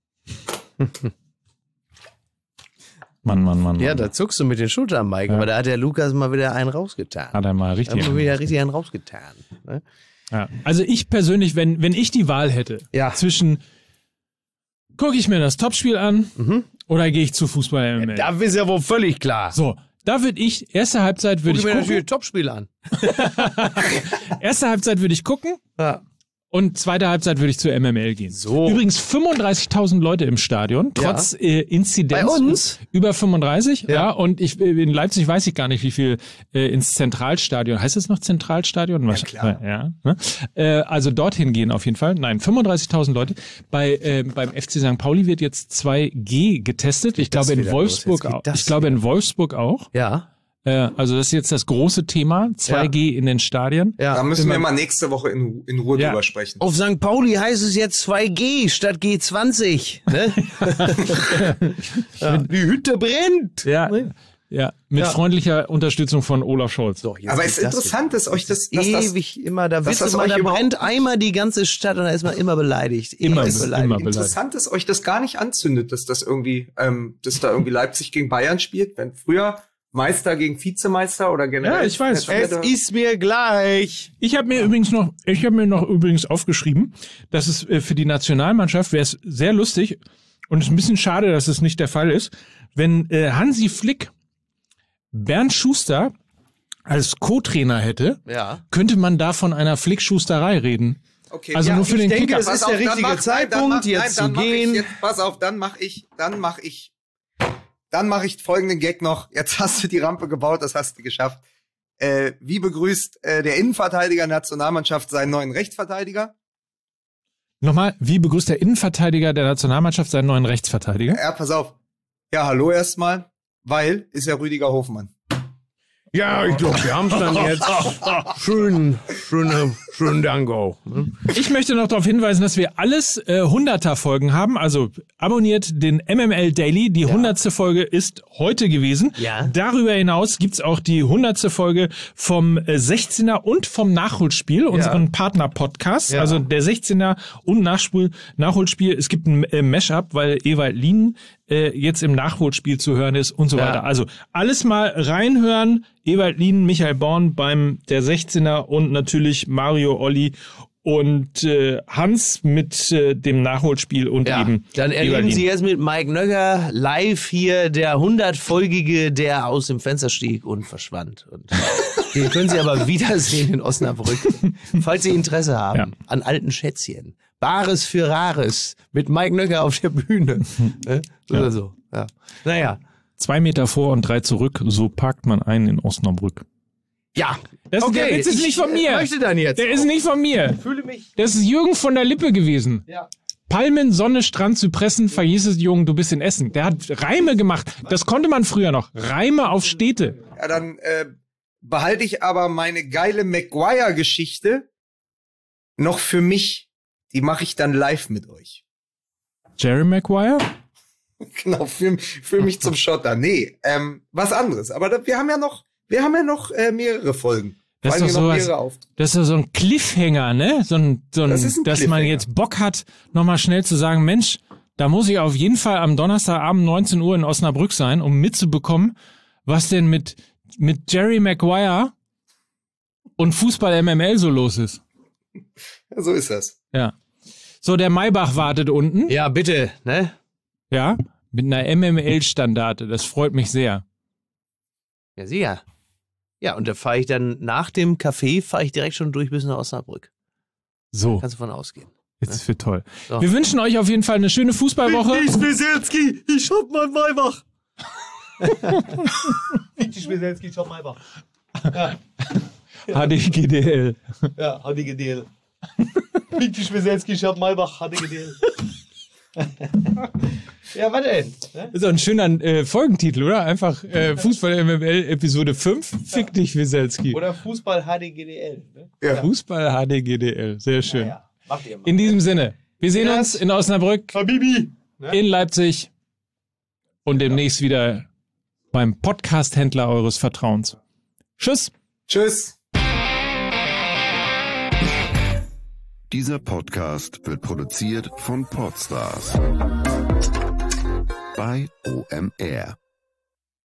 Mann, Mann, Mann. Ja, Mann. da zuckst du mit den Schultern, Mike. Ja. Aber da hat der Lukas mal wieder einen rausgetan. Hat er mal richtig. Hat mal wieder richtig einen rausgetan. Ne? Ja. Also ich persönlich, wenn, wenn ich die Wahl hätte, Ja. zwischen gucke ich mir das Topspiel an Mhm. oder gehe ich zu Fußball M M L? Da ist ja wohl völlig klar. So, da würde ich, erste Halbzeit würde Guck ich mir gucken. natürlich Topspiel an. Erste Halbzeit würde ich gucken Ja. und zweite Halbzeit würde ich zu M M L gehen. So. Übrigens fünfunddreißigtausend Leute im Stadion, trotz äh, Inzidenz. Bei uns? Über fünfunddreißig, ja. Ja. Und ich äh, in Leipzig weiß ich gar nicht, wie viel äh, ins Zentralstadion. Heißt es noch Zentralstadion? Ja, klar. Ja, ne? äh, also dorthin gehen auf jeden Fall. Nein, fünfunddreißigtausend Leute. Bei äh, beim F C Sankt Pauli wird jetzt zwei G getestet. Ich das glaube in wieder Wolfsburg los? Jetzt auch. geht das Ich glaube in Wolfsburg auch. Ja. Äh, also das ist jetzt das große Thema. zwei G in den Stadien. Da Ja. müssen wir mal nächste Woche in, in Ruhe Ja. drüber sprechen. Auf Sankt Pauli heißt es jetzt zwei G statt G zwanzig. Ne? Ja. Die Hütte brennt. Ja. Ja, mit Ja. freundlicher Unterstützung von Olaf Scholz. So, jetzt Aber geht es ist das interessant, dass euch das, wieder. dass das Ewig immer, da, dass wird's das immer, euch da überhaupt brennt einmal die ganze Stadt und da ist man immer beleidigt. Immer, Ewig immer beleidigt. interessant ist, euch das gar nicht anzündet, dass das irgendwie, ähm, dass da irgendwie Leipzig gegen Bayern spielt, wenn früher Meister gegen Vizemeister oder generell. Ja, ich weiß. Es ist mir gleich. Ich habe mir übrigens noch, ich habe mir noch übrigens aufgeschrieben, dass es äh, für die Nationalmannschaft wäre es sehr lustig und es ist ein bisschen schade, dass es nicht der Fall ist, wenn äh, Hansi Flick Bernd Schuster als Co-Trainer hätte, Ja. könnte man da von einer Flick-Schusterei reden. Okay, Also ja, nur für ich den denke, Kicker. es ist der dann richtige mach- nein, Zeitpunkt, dann mach- jetzt nein, zu dann mach gehen. Ich jetzt, pass auf, dann mache ich, dann mache ich, dann mache ich folgenden Gag noch. Jetzt hast du die Rampe gebaut, das hast du geschafft. Äh, wie begrüßt äh, der Innenverteidiger der Nationalmannschaft seinen neuen Rechtsverteidiger? Nochmal, wie begrüßt der Innenverteidiger der Nationalmannschaft seinen neuen Rechtsverteidiger? Ja, pass auf. Ja, hallo erstmal, weil ist ja Rüdiger Hofmann. Ja, ich glaube, wir haben es dann jetzt. Schön, schöne, schön Dango. Ich möchte noch darauf hinweisen, dass wir alles äh, hunderter-Folgen haben. Also abonniert den M M L Daily. Die hundertste Folge ist heute gewesen. Ja. Darüber hinaus gibt's auch die hundertste Folge vom äh, sechzehner und vom Nachholspiel, unseren Partner-Podcast. Ja. Also der sechzehner und Nachspiel, Nachholspiel. Es gibt ein äh, Mashup, weil Ewald Lien äh, jetzt im Nachholspiel zu hören ist und so Ja. weiter. Also alles mal reinhören. Ewald Lien, Michael Born beim der sechzehner und natürlich Mario Olli und äh, Hans mit äh, dem Nachholspiel und Ja, eben dann Ewald erleben Lien. Sie jetzt mit Mike Nögger live hier der hundertfolgige, der aus dem Fenster stieg und verschwand. Und den können Sie aber wiedersehen in Osnabrück, falls Sie Interesse haben Ja. an alten Schätzchen. Bares für Rares mit Mike Nögger auf der Bühne. Ne? Oder so. Ja. Naja. Zwei Meter vor und drei zurück, so parkt man ein in Osnabrück. Ja. Das, Okay, der Witz ist ich, nicht von äh, mir. möchte dann jetzt Der ist auch. nicht von mir. Fühle mich. Das ist Jürgen von der Lippe gewesen. Ja. Palmen, Sonne, Strand, Zypressen, verhieß es, Jungen, du bist in Essen. Der hat Reime gemacht. Das konnte man früher noch. Reime auf Städte. Ja, dann äh, behalte ich aber meine geile Maguire-Geschichte noch für mich. Die mache ich dann live mit euch. Jerry Maguire? Genau, für, für mich zum Schotter. Nee, ähm, was anderes. Aber da, wir haben ja noch, wir haben ja noch äh, mehrere Folgen. Das ist Vor doch allem noch sowas- mehrere Auftritte. Das ist doch so ein Cliffhanger, ne? So ein, so ein, Das ist ein dass man Cliffhanger. jetzt Bock hat, nochmal schnell zu sagen, Mensch, da muss ich auf jeden Fall am Donnerstagabend neunzehn Uhr in Osnabrück sein, um mitzubekommen, was denn mit, mit Jerry Maguire und Fußball M M L so los ist. Ja, so ist das. Ja. So, der Maybach wartet unten. Ja, bitte, ne? Ja. Mit einer M M L-Standarte. Das freut mich sehr. Ja, sicher. Ja, und da fahre ich dann nach dem Café, fahre ich direkt schon durch bis nach Osnabrück. So, Kannst du von ausgehen. jetzt wird toll. So. Wir wünschen euch auf jeden Fall eine schöne Fußballwoche. Wieselski, ich hab mal Maybach. Wichtig Wieselski, ich hab Maybach. H D G D L. Ja, H D G D L. Wichtig Wieselski, ich hab Maybach, H D G D L. Ja, was denn? Ne? Das ist doch ein schöner äh, Folgentitel, oder? Einfach äh, Fußball M M L Episode fünf. Fick dich, Wieselski. Oder Fußball H D G D L. Ne? Ja. Fußball H D G D L. Sehr schön. Ja, macht ihr mal. In diesem Sinne, wir sehen uns in Osnabrück, Habibi. in Leipzig und demnächst wieder beim Podcast-Händler eures Vertrauens. Tschüss. Tschüss. Dieser Podcast wird produziert von Podstars bei O M R.